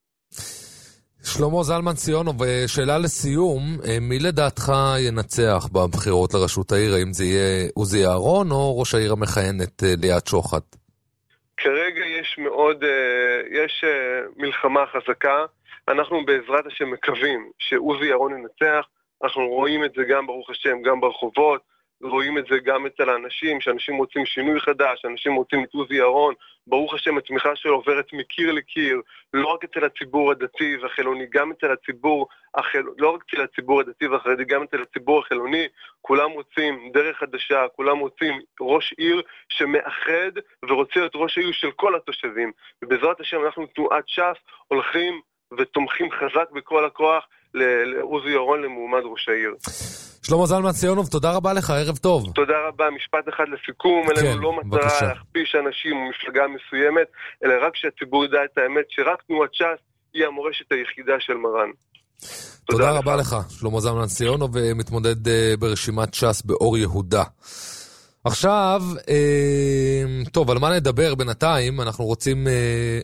שלמה זלמן ציונוב, שאלה לסיום, מי לדעתך ינצח בבחירות לראשות העיר? האם זה יהיה עוזי אהרון או ראש העיר המכהנת ליאת שוחט? כרגע יש מאוד, יש מלחמה חזקה, אנחנו בעזרת השם מקווים שעוזי אהרון ינצח, אנחנו רואים את זה גם ברוך השם, גם ברחובות, רואים את זה גם אצל האנשים, שאנשים רוצים שינוי חדש, אנשים רוצים את עוזי אהרון, ברוך השם התמיכה שלו עוברת מקיר לקיר, לא רק אצל הציבור הדתי והחילוני, גם אצל הציבור, החל... לא רק אצל הציבור הדתי והחרדי, גם אצל הציבור החילוני, כולם רוצים דרך חדשה, כולם רוצים ראש עיר שמאחד ורוצה להיות ראש העיר של כל התושבים, ובעזרת השם אנחנו תנועת ש"ס הולכים ותומכים חזק בכל הכוח לעוזי אהרון למועמד ראש העיר. שלמה זלמן ציונוב, תודה רבה לך, ערב טוב. תודה רבה, משפט אחד לסיכום, כן, אלינו לא מטרה בבקשה. להכפיש אנשים ממפלגה מסוימת, אלא רק שהציבור ידע את האמת, שרק תנועת ש"ס היא המורשת היחידה של מרן. תודה, תודה רבה לך, שלמה זלמן ציונוב, מתמודד ברשימת ש"ס באור יהודה. עכשיו, אה, טוב, על מה נדבר בינתיים? אנחנו רוצים... אה,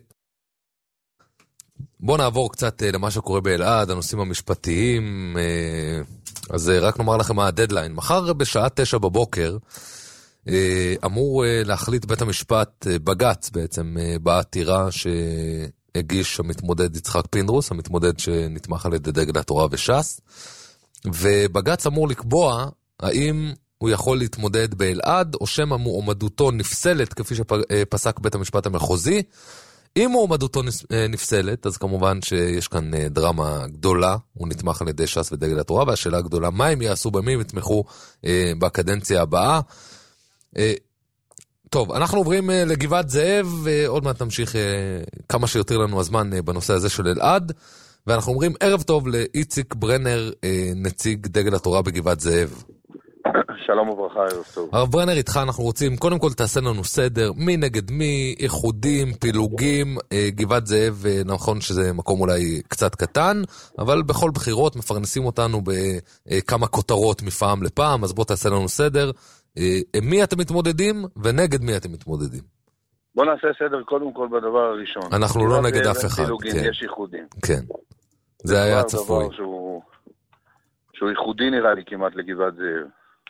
בואו נעבור קצת אה, למה שקורה באלעד, הנושאים המשפטיים. אה, אז אה, רק נאמר לכם מה הדדליין. מחר בשעה תשע בבוקר, אה, אמור אה, להחליט בית המשפט, אה, בגץ בעצם, אה, בעתירה שהגיש המתמודד יצחק פינדרוס, המתמודד שנתמך על ידי דגל התורה וש"ס. ובגץ אמור לקבוע האם הוא יכול להתמודד באלעד, או שמא מועמדותו נפסלת, כפי שפסק בית המשפט המחוזי. אם מועמדותו נפסלת, אז כמובן שיש כאן דרמה גדולה, הוא נתמך על ידי ש"ס ודגל התורה, והשאלה הגדולה, מה הם יעשו במי, הם יתמכו אה, בקדנציה הבאה. אה, טוב, אנחנו עוברים אה, לגבעת זאב, ועוד מעט נמשיך אה, כמה שיותר לנו הזמן אה, בנושא הזה של אלעד, ואנחנו אומרים ערב טוב לאיציק ברנר, אה, נציג דגל התורה בגבעת זאב. שלום וברכה, ערב טוב. הרב ברנר, איתך אנחנו רוצים, קודם כל תעשה לנו סדר, מי נגד מי, איחודים, פילוגים, גבעת זאב, נכון שזה מקום אולי קצת קטן, אבל בכל בחירות מפרנסים אותנו בכמה כותרות מפעם לפעם, אז בוא תעשה לנו סדר, מי אתם מתמודדים ונגד מי אתם מתמודדים. בוא נעשה סדר קודם כל בדבר הראשון. אנחנו לא נגד אף אחד. יש איחודים. כן, זה היה צפוי. שהוא ייחודי נראה לי כמעט לגבעת זאב.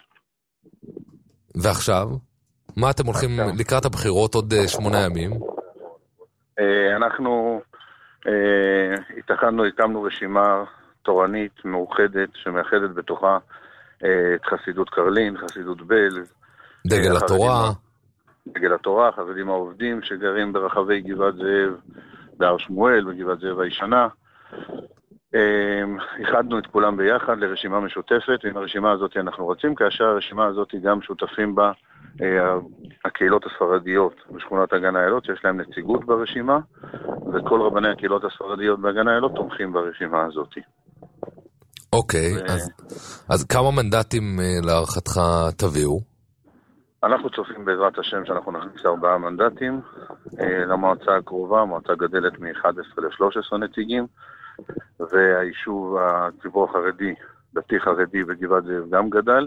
ועכשיו? מה אתם הולכים לקראת הבחירות עוד שמונה ימים? אנחנו התאחדנו, הקמנו רשימה תורנית מאוחדת שמאחדת בתוכה את חסידות קרלין, חסידות בל, דגל התורה, דגל התורה, חרדים העובדים שגרים ברחבי גבעת זאב, בהר שמואל, בגבעת זאב הישנה. איחדנו את כולם ביחד לרשימה משותפת, ועם הרשימה הזאת אנחנו רוצים, כאשר הרשימה הזאת גם שותפים בה הקהילות הספרדיות בשכונת הגן האיילות, שיש להם נציגות ברשימה, וכל רבני הקהילות הספרדיות בהגן האיילות תומכים ברשימה הזאת. אוקיי, ו... אז, אז כמה מנדטים להערכתך תביאו? אנחנו צופים בעזרת השם שאנחנו נכניס ארבעה מנדטים למועצה הקרובה, המועצה גדלת מ-אחד עשר ל-שלוש עשרה נציגים, והיישוב הציבור החרדי, דתי חרדי בגבעת זאב גם גדל,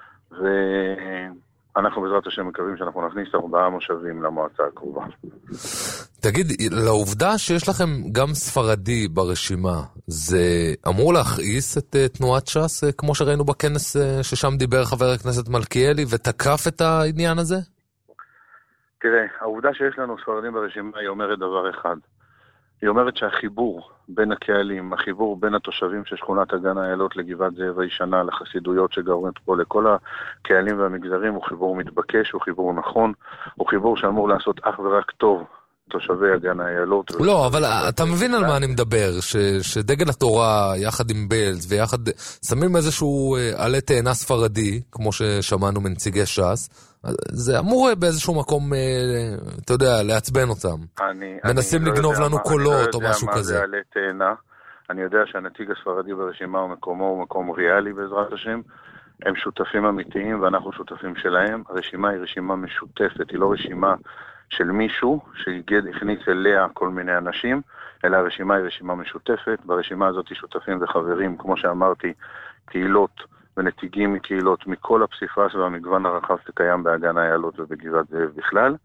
ואנחנו בעזרת השם מקווים שאנחנו נכניס ארבעה מושבים למועצה הקרובה. תגיד, לעובדה שיש לכם גם ספרדי ברשימה, זה אמור להכעיס את תנועת ש"ס, כמו שראינו בכנס ששם דיבר חבר הכנסת מלכיאלי, ותקף את העניין הזה? תראה, העובדה שיש לנו ספרדים ברשימה היא אומרת דבר אחד. היא אומרת שהחיבור בין הקהלים, החיבור בין התושבים של שכונת הגן האיילות לגבעת זאב הישנה, לחסידויות שגרות פה, לכל הקהלים והמגזרים, הוא חיבור מתבקש, הוא חיבור נכון, הוא חיבור שאמור לעשות אך ורק טוב תושבי הגן האיילות. לא, אבל אתה מבין על מה אני מדבר, שדגל התורה יחד עם בלז ויחד שמים איזשהו עלה תאנה ספרדי, כמו ששמענו מנציגי ש"ס, זה אמור באיזשהו מקום, אתה יודע, להצבן אותם. אני, מנסים אני לגנוב לא לנו מה, קולות או לא משהו כזה. אני לא יודע מה זה עלה תאנה. אני יודע שהנציג הספרדי ברשימה הוא מקומו, הוא מקום ריאלי בעזרת השם. הם שותפים אמיתיים ואנחנו שותפים שלהם. הרשימה היא רשימה משותפת, היא לא רשימה של מישהו שהכניס אליה כל מיני אנשים, אלא הרשימה היא רשימה משותפת. ברשימה הזאת שותפים וחברים, כמו שאמרתי, קהילות ונציגים מקהילות מכל הפסיפס והמגוון הרחב שקיים באגן האיילות ובגבעת זאב בכלל,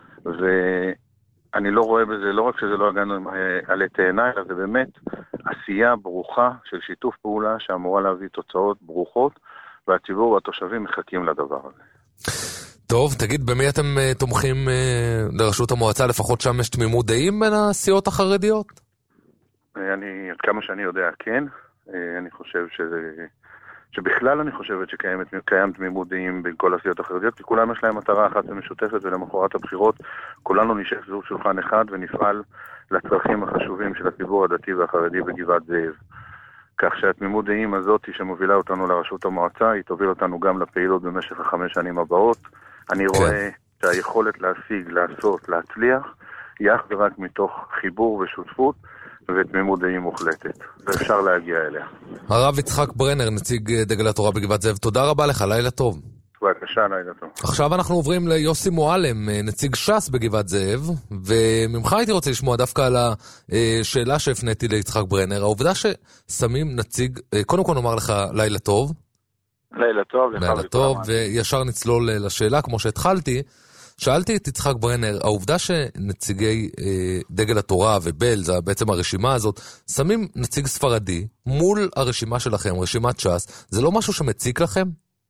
ואני לא רואה בזה, לא רק שזה לא הגן עלי תאנה, אלא זה באמת עשייה ברוכה של שיתוף פעולה שאמורה להביא תוצאות ברוכות, והציבור והתושבים מחכים לדבר הזה. טוב, תגיד, במי אתם תומכים לרשות המועצה? לפחות שם יש תמימות דעים בין הסיעות החרדיות? אני, עד כמה שאני יודע, כן. אני חושב שזה... שבכלל אני חושבת שקיים תמימות דעים בין כל הסיעות החרדיות, כי כולם יש להם מטרה אחת ומשותפת, ולמחרת הבחירות כולנו נשב סביב שולחן אחד ונפעל לצרכים החשובים של הציבור הדתי והחרדי בגבעת זאב. כך שהתמימות דעים הזאת שמובילה אותנו לרשות המועצה, היא תוביל אותנו גם לפעילות במשך החמש שנים הבאות. אני רואה שהיכולת להשיג, לעשות, להצליח, היא אך ורק מתוך חיבור ושותפות, ותמימות דעים מוחלטת, ואפשר להגיע אליה. הרב יצחק ברנר, נציג דגל התורה בגבעת זאב, תודה רבה לך, לילה טוב. בבקשה, לילה טוב. עכשיו אנחנו עוברים ליוסי מועלם, נציג ש"ס בגבעת זאב, וממך הייתי רוצה לשמוע דווקא על השאלה שהפניתי ליצחק ברנר, העובדה ששמים נציג, קודם כל נאמר לך לילה טוב. לילה טוב. לילה טוב, וישר נצלול לשאלה, כמו שהתחלתי. שאלתי את יצחק ברנר, העובדה שנציגי אה, דגל התורה ובל, זה בעצם הרשימה הזאת, שמים נציג ספרדי מול הרשימה שלכם, רשימת ש"ס, זה לא משהו שמציק לכם?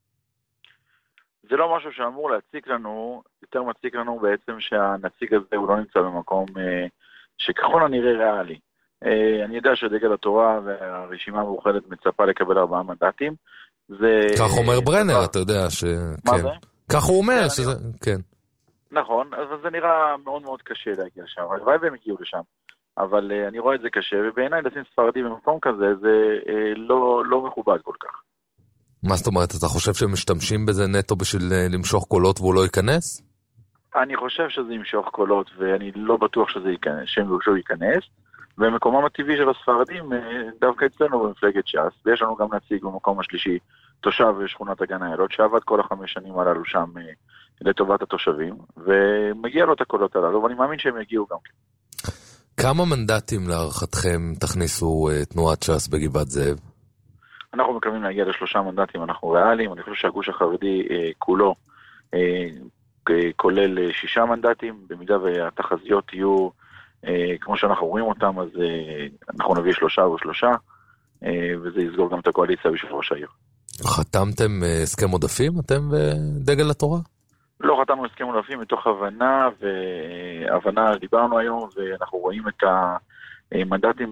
זה לא משהו שאמור להציק לנו, יותר מציק לנו בעצם שהנציג הזה הוא לא נמצא במקום אה, שככל הנראה ריאלי. אה, אני יודע שדגל התורה והרשימה המאוחדת מצפה לקבל ארבעה מנדטים. זה... כך אומר ברנר, אתה יודע ש... מה כן. זה? כך הוא אומר שזה... כן. נכון, אז זה נראה מאוד מאוד קשה להגיע שם, הלוואי והם הגיעו לשם, אבל uh, אני רואה את זה קשה, ובעיניי לשים ספרדי במקום כזה, זה uh, לא, לא מכובד כל כך. מה זאת אומרת, אתה חושב שהם משתמשים בזה נטו בשביל uh, למשוך קולות והוא לא ייכנס? אני חושב שזה ימשוך קולות, ואני לא בטוח שזה ייכנס, שהם שהוא ייכנס, ומקומם הטבעי של הספרדים uh, דווקא אצלנו במפלגת ש"ס, ויש לנו גם נציג במקום השלישי, תושב שכונת הגן אילות, שעבד כל החמש שנים הללו שם uh, לטובת התושבים, ומגיע לו את הקולות הללו, ואני מאמין שהם יגיעו גם כן. כמה מנדטים להערכתכם תכניסו uh, תנועת ש"ס בגבעת זאב? אנחנו מקווים להגיע לשלושה מנדטים, אנחנו ריאליים, אני חושב שהגוש החרדי uh, כולו uh, uh, כולל uh, שישה מנדטים, במידה והתחזיות יהיו uh, כמו שאנחנו רואים אותם, אז uh, אנחנו נביא שלושה או שלושה, uh, וזה יסגור גם את הקואליציה בשביל ראש העיר. חתמתם uh, הסכם עודפים, אתם ודגל התורה? לא חתמנו הסכם עודפים מתוך הבנה, והבנה דיברנו היום, ואנחנו רואים את המנדטים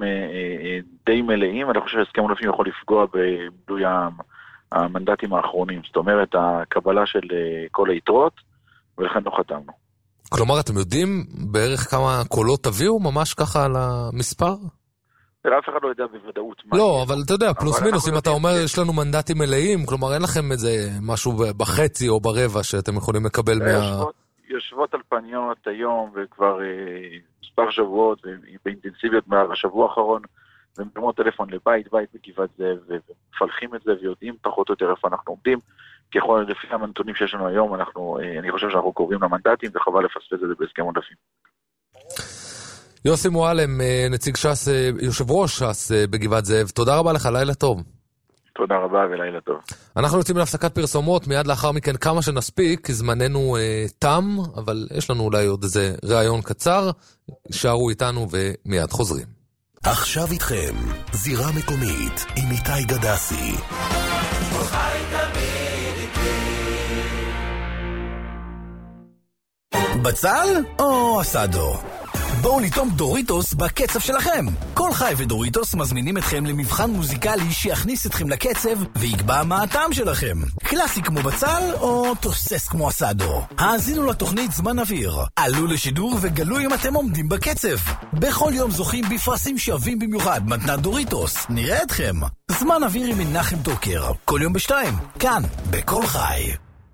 די מלאים, אני חושב שהסכם עודפים יכול לפגוע במילוי המנדטים האחרונים, זאת אומרת, הקבלה של כל היתרות, ולכן לא חתמנו. כלומר, אתם יודעים בערך כמה קולות תביאו, ממש ככה על המספר? אף אחד לא יודע בוודאות מה. לא, אבל אתה יודע, פלוס מינוס, אם אתה אומר יש לנו מנדטים מלאים, כלומר אין לכם איזה משהו בחצי או ברבע שאתם יכולים לקבל מה... יושבות על פניות היום וכבר מספר שבועות באינטנסיביות מהשבוע האחרון, ומדמות טלפון לבית, בית בגבעת זאב, ומפלחים את זה ויודעים פחות או יותר איפה אנחנו עומדים, ככל לפי הנתונים שיש לנו היום, אני חושב שאנחנו קוראים למנדטים, וחבל לפספס את זה בהסכם עודפים. יוסי מועלם, נציג ש"ס, יושב ראש ש"ס בגבעת זאב, תודה רבה לך, לילה טוב. תודה רבה ולילה טוב. אנחנו יוצאים להפסקת פרסומות, מיד לאחר מכן כמה שנספיק, זמננו אה, תם, אבל יש לנו אולי עוד איזה רעיון קצר, שערו איתנו ומיד חוזרים. עכשיו איתכם, זירה מקומית עם איתי גדסי. בצל או אסדו? בואו לטעום דוריטוס בקצב שלכם. כל חי ודוריטוס מזמינים אתכם למבחן מוזיקלי שיכניס אתכם לקצב ויקבע מה הטעם שלכם. קלאסי כמו בצל או תוסס כמו אסדו. האזינו לתוכנית זמן אוויר. עלו לשידור וגלו אם אתם עומדים בקצב. בכל יום זוכים בפרסים שווים במיוחד מתנת דוריטוס. נראה אתכם. זמן אוויר עם מנחם טוקר. כל יום בשתיים. כאן, בכל חי.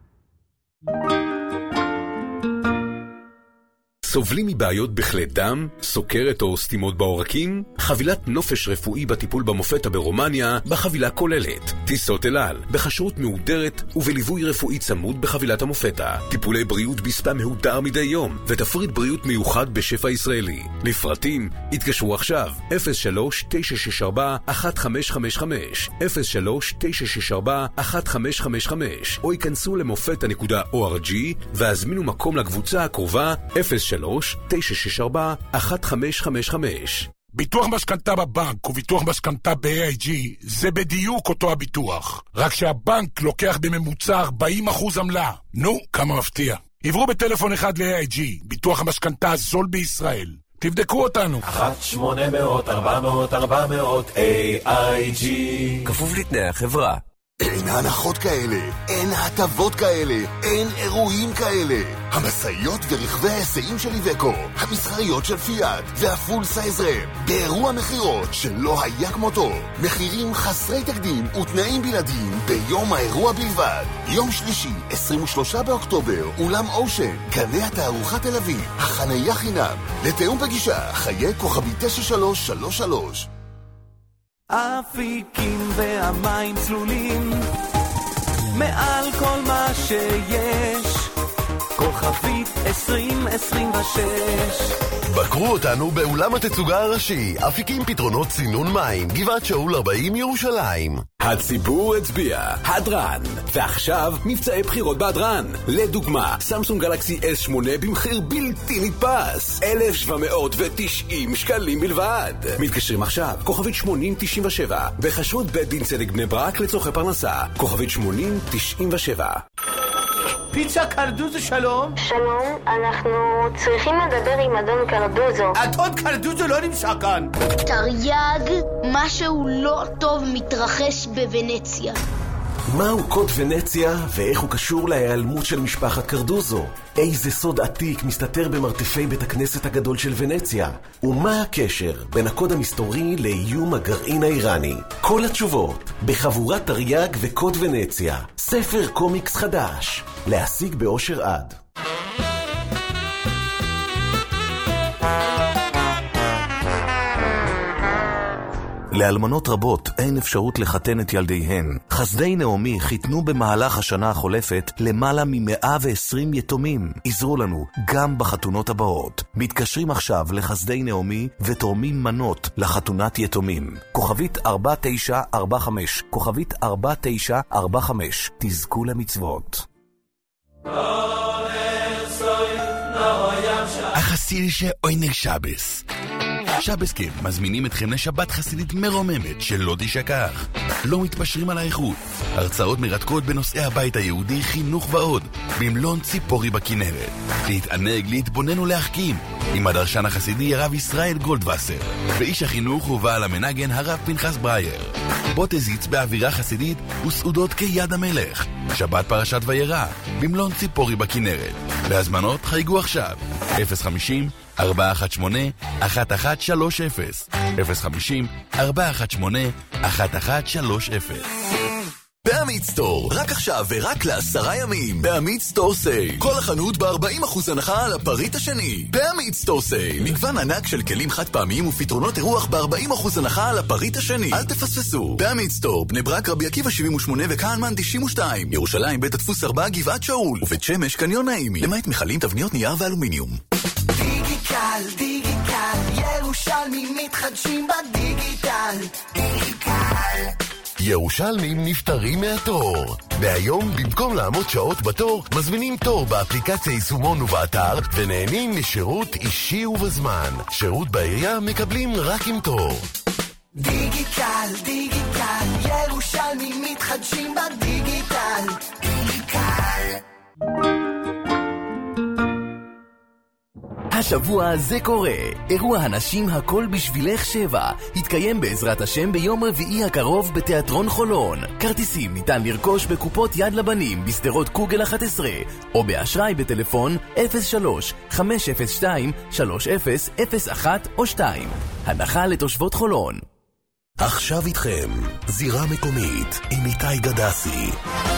סובלים מבעיות בכלי דם, סוכרת או סתימות בעורקים? חבילת נופש רפואי בטיפול במופתה ברומניה בחבילה כוללת. טיסות אל על, בכשרות מהודרת ובליווי רפואי צמוד בחבילת המופתה. טיפולי בריאות בספה מהודר מדי יום ותפריט בריאות מיוחד בשפע ישראלי. לפרטים, התקשרו עכשיו אפס שלוש תשע שש ארבע אחת חמש חמש חמש אפס שלוש תשע שש ארבע אחת חמש חמש חמש או ייכנסו למופתה נקודה או אר ג'י והזמינו מקום לקבוצה הקרובה אפס שלוש תשע שש ארבע אחת חמש חמש חמש. ביטוח משכנתה בבנק וביטוח משכנתה ב-איי איי ג'י זה בדיוק אותו הביטוח, רק שהבנק לוקח בממוצע ארבעים אחוז עמלה. נו, כמה מפתיע. עברו בטלפון אחד ל-איי איי ג'י, ביטוח המשכנתה הזול בישראל. תבדקו אותנו. אחת שמונה מאות ארבע מאות ארבע מאות איי איי ג'י. כפוף לתנאי החברה. אין הנחות כאלה, אין הטבות כאלה, אין אירועים כאלה. המשאיות ורכבי ההיסעים של איבקו, המסחריות של פיאט והפול סייז רם, באירוע מחירות שלא היה כמותו. מחירים חסרי תקדים ותנאים בלעדיים ביום האירוע בלבד. יום שלישי, עשרים ושלושה באוקטובר, אולם אושן, גני התערוכה תל אביב, החנייה חינם. לתאום פגישה, חיי כוכבי תשע שלוש שלוש שלוש. אפיקים והמים צלולים מעל כל מה שיש כוכבית עשרים עשרים ושש. בקרו אותנו באולם התצוגה הראשי, אפיקים פתרונות צינון מים, גבעת שאול ארבעים ירושלים. הציבור הצביע, הדרן. ועכשיו מבצעי בחירות בהדרן. לדוגמה, סמסונג גלקסי אס שמונה במחיר בלתי נתפס, אלף שבע מאות ותשעים שקלים בלבד. מתקשרים עכשיו, כוכבית שמונים תשעים ושבע, בחשרות בית דין צדק בני ברק לצורכי פרנסה, כוכבית שמונים תשעים ושבע. פיצה קרדוזו, שלום. שלום, אנחנו צריכים לדבר עם אדון קרדוזו. אדון קרדוזו לא נמצא כאן. תרי"ג, משהו לא טוב מתרחש בוונציה. מהו קוד ונציה ואיך הוא קשור להיעלמות של משפחת קרדוזו? איזה סוד עתיק מסתתר במרתפי בית הכנסת הגדול של ונציה? ומה הקשר בין הקוד המסתורי לאיום הגרעין האיראני? כל התשובות בחבורת תרי"ג וקוד ונציה, ספר קומיקס חדש, להשיג באושר עד. לאלמנות רבות אין אפשרות לחתן את ילדיהן. חסדי נעמי חיתנו במהלך השנה החולפת למעלה מ-מאה ועשרים יתומים. עזרו לנו גם בחתונות הבאות. מתקשרים עכשיו לחסדי נעמי ותורמים מנות לחתונת יתומים. כוכבית ארבע תשע ארבע חמש, כוכבית ארבע תשע ארבע חמש. תזכו למצוות. החסיד שאוינג שבס. שבסקים מזמינים אתכם לשבת חסידית מרוממת שלא תשכח. לא מתפשרים על האיכות. הרצאות מרתקות בנושאי הבית היהודי, חינוך ועוד, במלון ציפורי בכנרת. להתענג, להתבונן ולהחכים עם הדרשן החסידי הרב ישראל גולדווסר, ואיש החינוך ובעל המנגן הרב פנחס ברייר. בוא תזיץ באווירה חסידית וסעודות כיד המלך. שבת פרשת וירא במלון ציפורי בכנרת. להזמנות חייגו עכשיו אפס חמישים ארבע אחת שמונה אחת אחת שלוש אפס, אפס חמישים ארבע אחת שמונה אחת אחת שלוש אפס. בעמית סטור, רק עכשיו ורק לעשרה ימים. בעמית סטור סייל, כל החנות ב-ארבעים אחוז הנחה על הפריט השני. בעמית סטור סייל, מגוון ענק של כלים חד פעמיים ופתרונות אירוח ב-ארבעים אחוז הנחה על הפריט השני. אל תפספסו. בעמית סטור, בני ברק רבי עקיבא שבעים ושמונה וקהלמן תשעים ושתיים, ירושלים בית הדפוס ארבע גבעת שאול, ובית שמש קניון נעימי, למעט מכלים, תבניות נייר ואלומיניום. דיגיטל, דיגיטל, ירושלמים מתחדשים בדיגיטל. דיגיטל. ירושלמים נפטרים מהתור. והיום, במקום לעמוד שעות בתור, מזמינים תור באפליקציה יישומון ובאתר, ונהנים משירות אישי ובזמן. שירות בעירייה מקבלים רק עם תור. דיגיטל, דיגיטל, ירושלמים מתחדשים בדיגיטל. דיגיטל. השבוע זה קורה. אירוע הנשים הכל בשבילך שבע יתקיים בעזרת השם ביום רביעי הקרוב בתיאטרון חולון. כרטיסים ניתן לרכוש בקופות יד לבנים בסדרות קוגל אחת עשרה או באשראי בטלפון אפס שלוש חמש אפס שתיים שלוש אפס אפס אחת או שתיים. הנחה לתושבות חולון. עכשיו איתכם זירה מקומית עם איתי גדסי.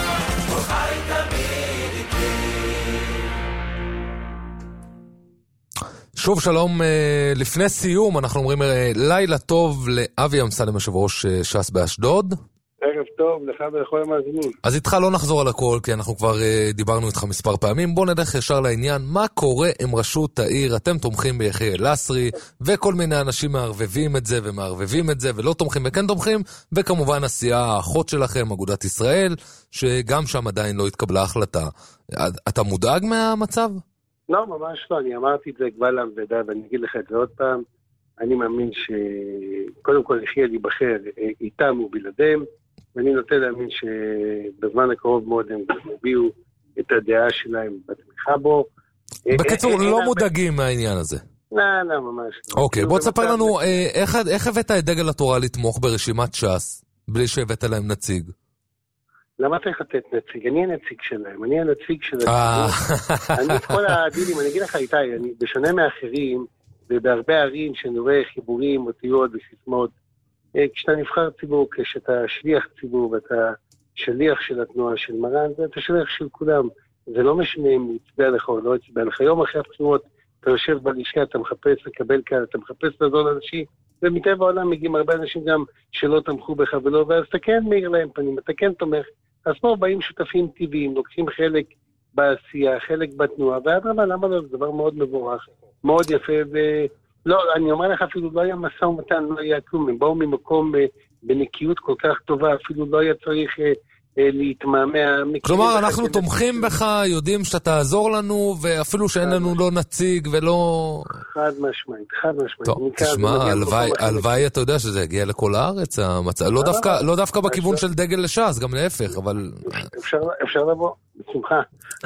שוב שלום, לפני סיום אנחנו אומרים לילה טוב לאבי אמסלם, יושב ראש ש"ס באשדוד. ערב טוב לך ולכל המאזינים. אז איתך לא נחזור על הכל, כי אנחנו כבר דיברנו איתך מספר פעמים. בוא נלך ישר לעניין, מה קורה עם רשות העיר? אתם תומכים ביחיאל לסרי, וכל מיני אנשים מערבבים את זה ומערבבים את זה, ולא תומכים וכן תומכים, וכמובן הסיעה האחות שלכם, אגודת ישראל, שגם שם עדיין לא התקבלה החלטה. אתה מודאג מהמצב? לא, ממש לא, אני אמרתי את זה כבר למוודא, ואני אגיד לך את זה עוד פעם. אני מאמין שקודם כל יחיאל ייבחר איתם ובלעדיהם, ואני נוטה להאמין שבזמן הקרוב מאוד הם הביאו את הדעה שלהם בתמיכה בו. בקיצור, לא מודאגים מהעניין הזה. לא, לא, ממש לא. אוקיי, בוא תספר לנו, איך הבאת את דגל התורה לתמוך ברשימת ש"ס, בלי שהבאת להם נציג? למה צריך לתת נציג? אני הנציג שלהם, אני הנציג של הציבור. אני את כל הדילים, אני אגיד לך איתי, אני בשונה מאחרים, ובהרבה ערים שאני רואה חיבורים, אותיות וסיסמאות, כשאתה נבחר ציבור, כשאתה שליח ציבור, ואתה שליח של התנועה של מרן, אתה שליח של כולם. זה לא משנה אם יצביע לך או לא יצביע לך. יום אחרי הבחירות, אתה יושב בלשכה, אתה מחפש לקבל כאן, אתה מחפש לעזור לאנשים, ומטבע העולם מגיעים הרבה אנשים גם שלא תמכו בך ולא, ואז אתה כן מאיר להם פנים, אתה כן תומך. אז פה באים שותפים טבעיים, לוקחים חלק בעשייה, חלק בתנועה, ואדרבה, למה לא? זה דבר מאוד מבורך, מאוד יפה, ולא, אני אומר לך, אפילו לא היה משא ומתן, לא היה כלום, הם באו ממקום בנקיות כל כך טובה, אפילו לא היה צריך להתמהמה. כלומר, אנחנו תומכים בך, יודעים שאתה תעזור לנו, ואפילו שאין לנו לא נציג ולא... חד משמעית, חד משמעית. טוב, תשמע, הלוואי, אתה יודע שזה יגיע לכל הארץ, לא דווקא בכיוון של דגל לש"ס, גם להפך, אבל... אפשר לבוא, בשמחה.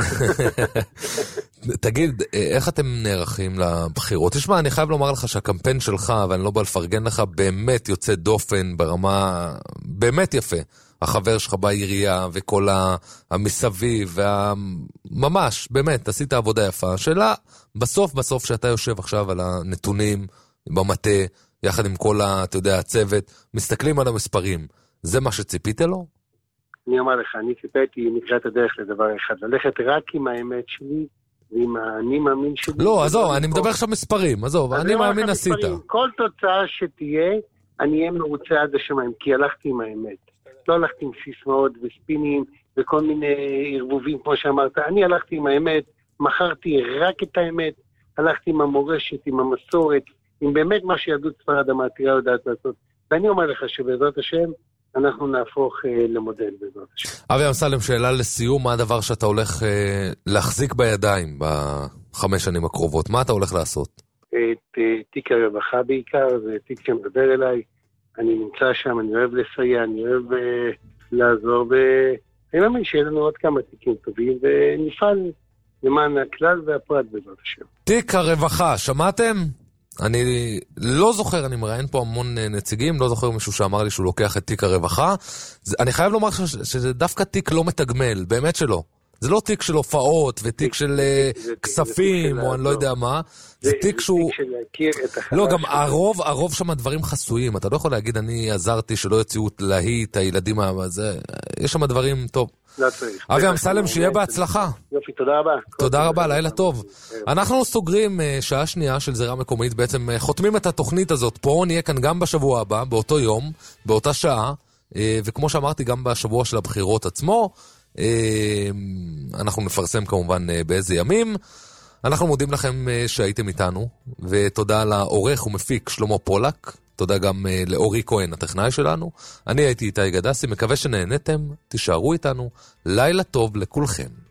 תגיד, איך אתם נערכים לבחירות? תשמע, אני חייב לומר לך שהקמפיין שלך, ואני לא בא לפרגן לך, באמת יוצא דופן ברמה באמת יפה. החבר שלך בעירייה וכל המסביב, וממש, באמת, עשית עבודה יפה. השאלה, בסוף בסוף שאתה יושב עכשיו על הנתונים במטה, יחד עם כל, אתה יודע, הצוות, מסתכלים על המספרים, זה מה שציפית לו? אני אומר לך, אני ציפיתי מקראת הדרך לדבר אחד, ללכת רק עם האמת שלי, ועם האני מאמין שלי. לא, עזוב, אני מדבר עכשיו מספרים, עזוב, אני מאמין עשית. כל תוצאה שתהיה, אני אהיה מרוצה עד השמיים, כי הלכתי עם האמת. לא הלכתי עם סיסמאות וספינים וכל מיני ערבובים כמו שאמרת, אני הלכתי עם האמת, מכרתי רק את האמת, הלכתי עם המורשת, עם המסורת, עם באמת מה שיהדות ספרד המעתירה יודעת לעשות. ואני אומר לך שבעזרת השם אנחנו נהפוך אה, למודל בעזרת השם. אבי אמסלם, שאלה לסיום, מה הדבר שאתה הולך אה, להחזיק בידיים בחמש שנים הקרובות? מה אתה הולך לעשות? את אה, תיק הרווחה בעיקר, זה תיק שמדבר אליי, אני נמצא שם, אני אוהב לסייע, אני אוהב uh, לעזור, ואני מאמין שיהיה לנו עוד כמה תיקים טובים, ונפעל למען הכלל והפרט בעזרת השם. תיק הרווחה, שמעתם? אני לא זוכר, אני מראיין פה המון נציגים, לא זוכר מישהו שאמר לי שהוא לוקח את תיק הרווחה. זה, אני חייב לומר שזה דווקא תיק לא מתגמל, באמת שלא. זה לא תיק של הופעות ותיק של כספים או אני לא יודע מה. זה תיק שהוא... לא, גם הרוב, הרוב שם דברים חסויים. אתה לא יכול להגיד, אני עזרתי שלא יוציאו להיט, הילדים, יש שם דברים, טוב. אבי אמסלם, שיהיה בהצלחה. יופי, תודה רבה. תודה רבה, לילה טוב. אנחנו סוגרים שעה שנייה של זירה מקומית, בעצם חותמים את התוכנית הזאת פה, נהיה כאן גם בשבוע הבא, באותו יום, באותה שעה, וכמו שאמרתי, גם בשבוע של הבחירות עצמו. אנחנו נפרסם כמובן באיזה ימים. אנחנו מודים לכם שהייתם איתנו, ותודה לעורך ומפיק שלמה פולק, תודה גם לאורי כהן הטכנאי שלנו. אני הייתי איתי גדסי, מקווה שנהנתם, תישארו איתנו, לילה טוב לכולכם.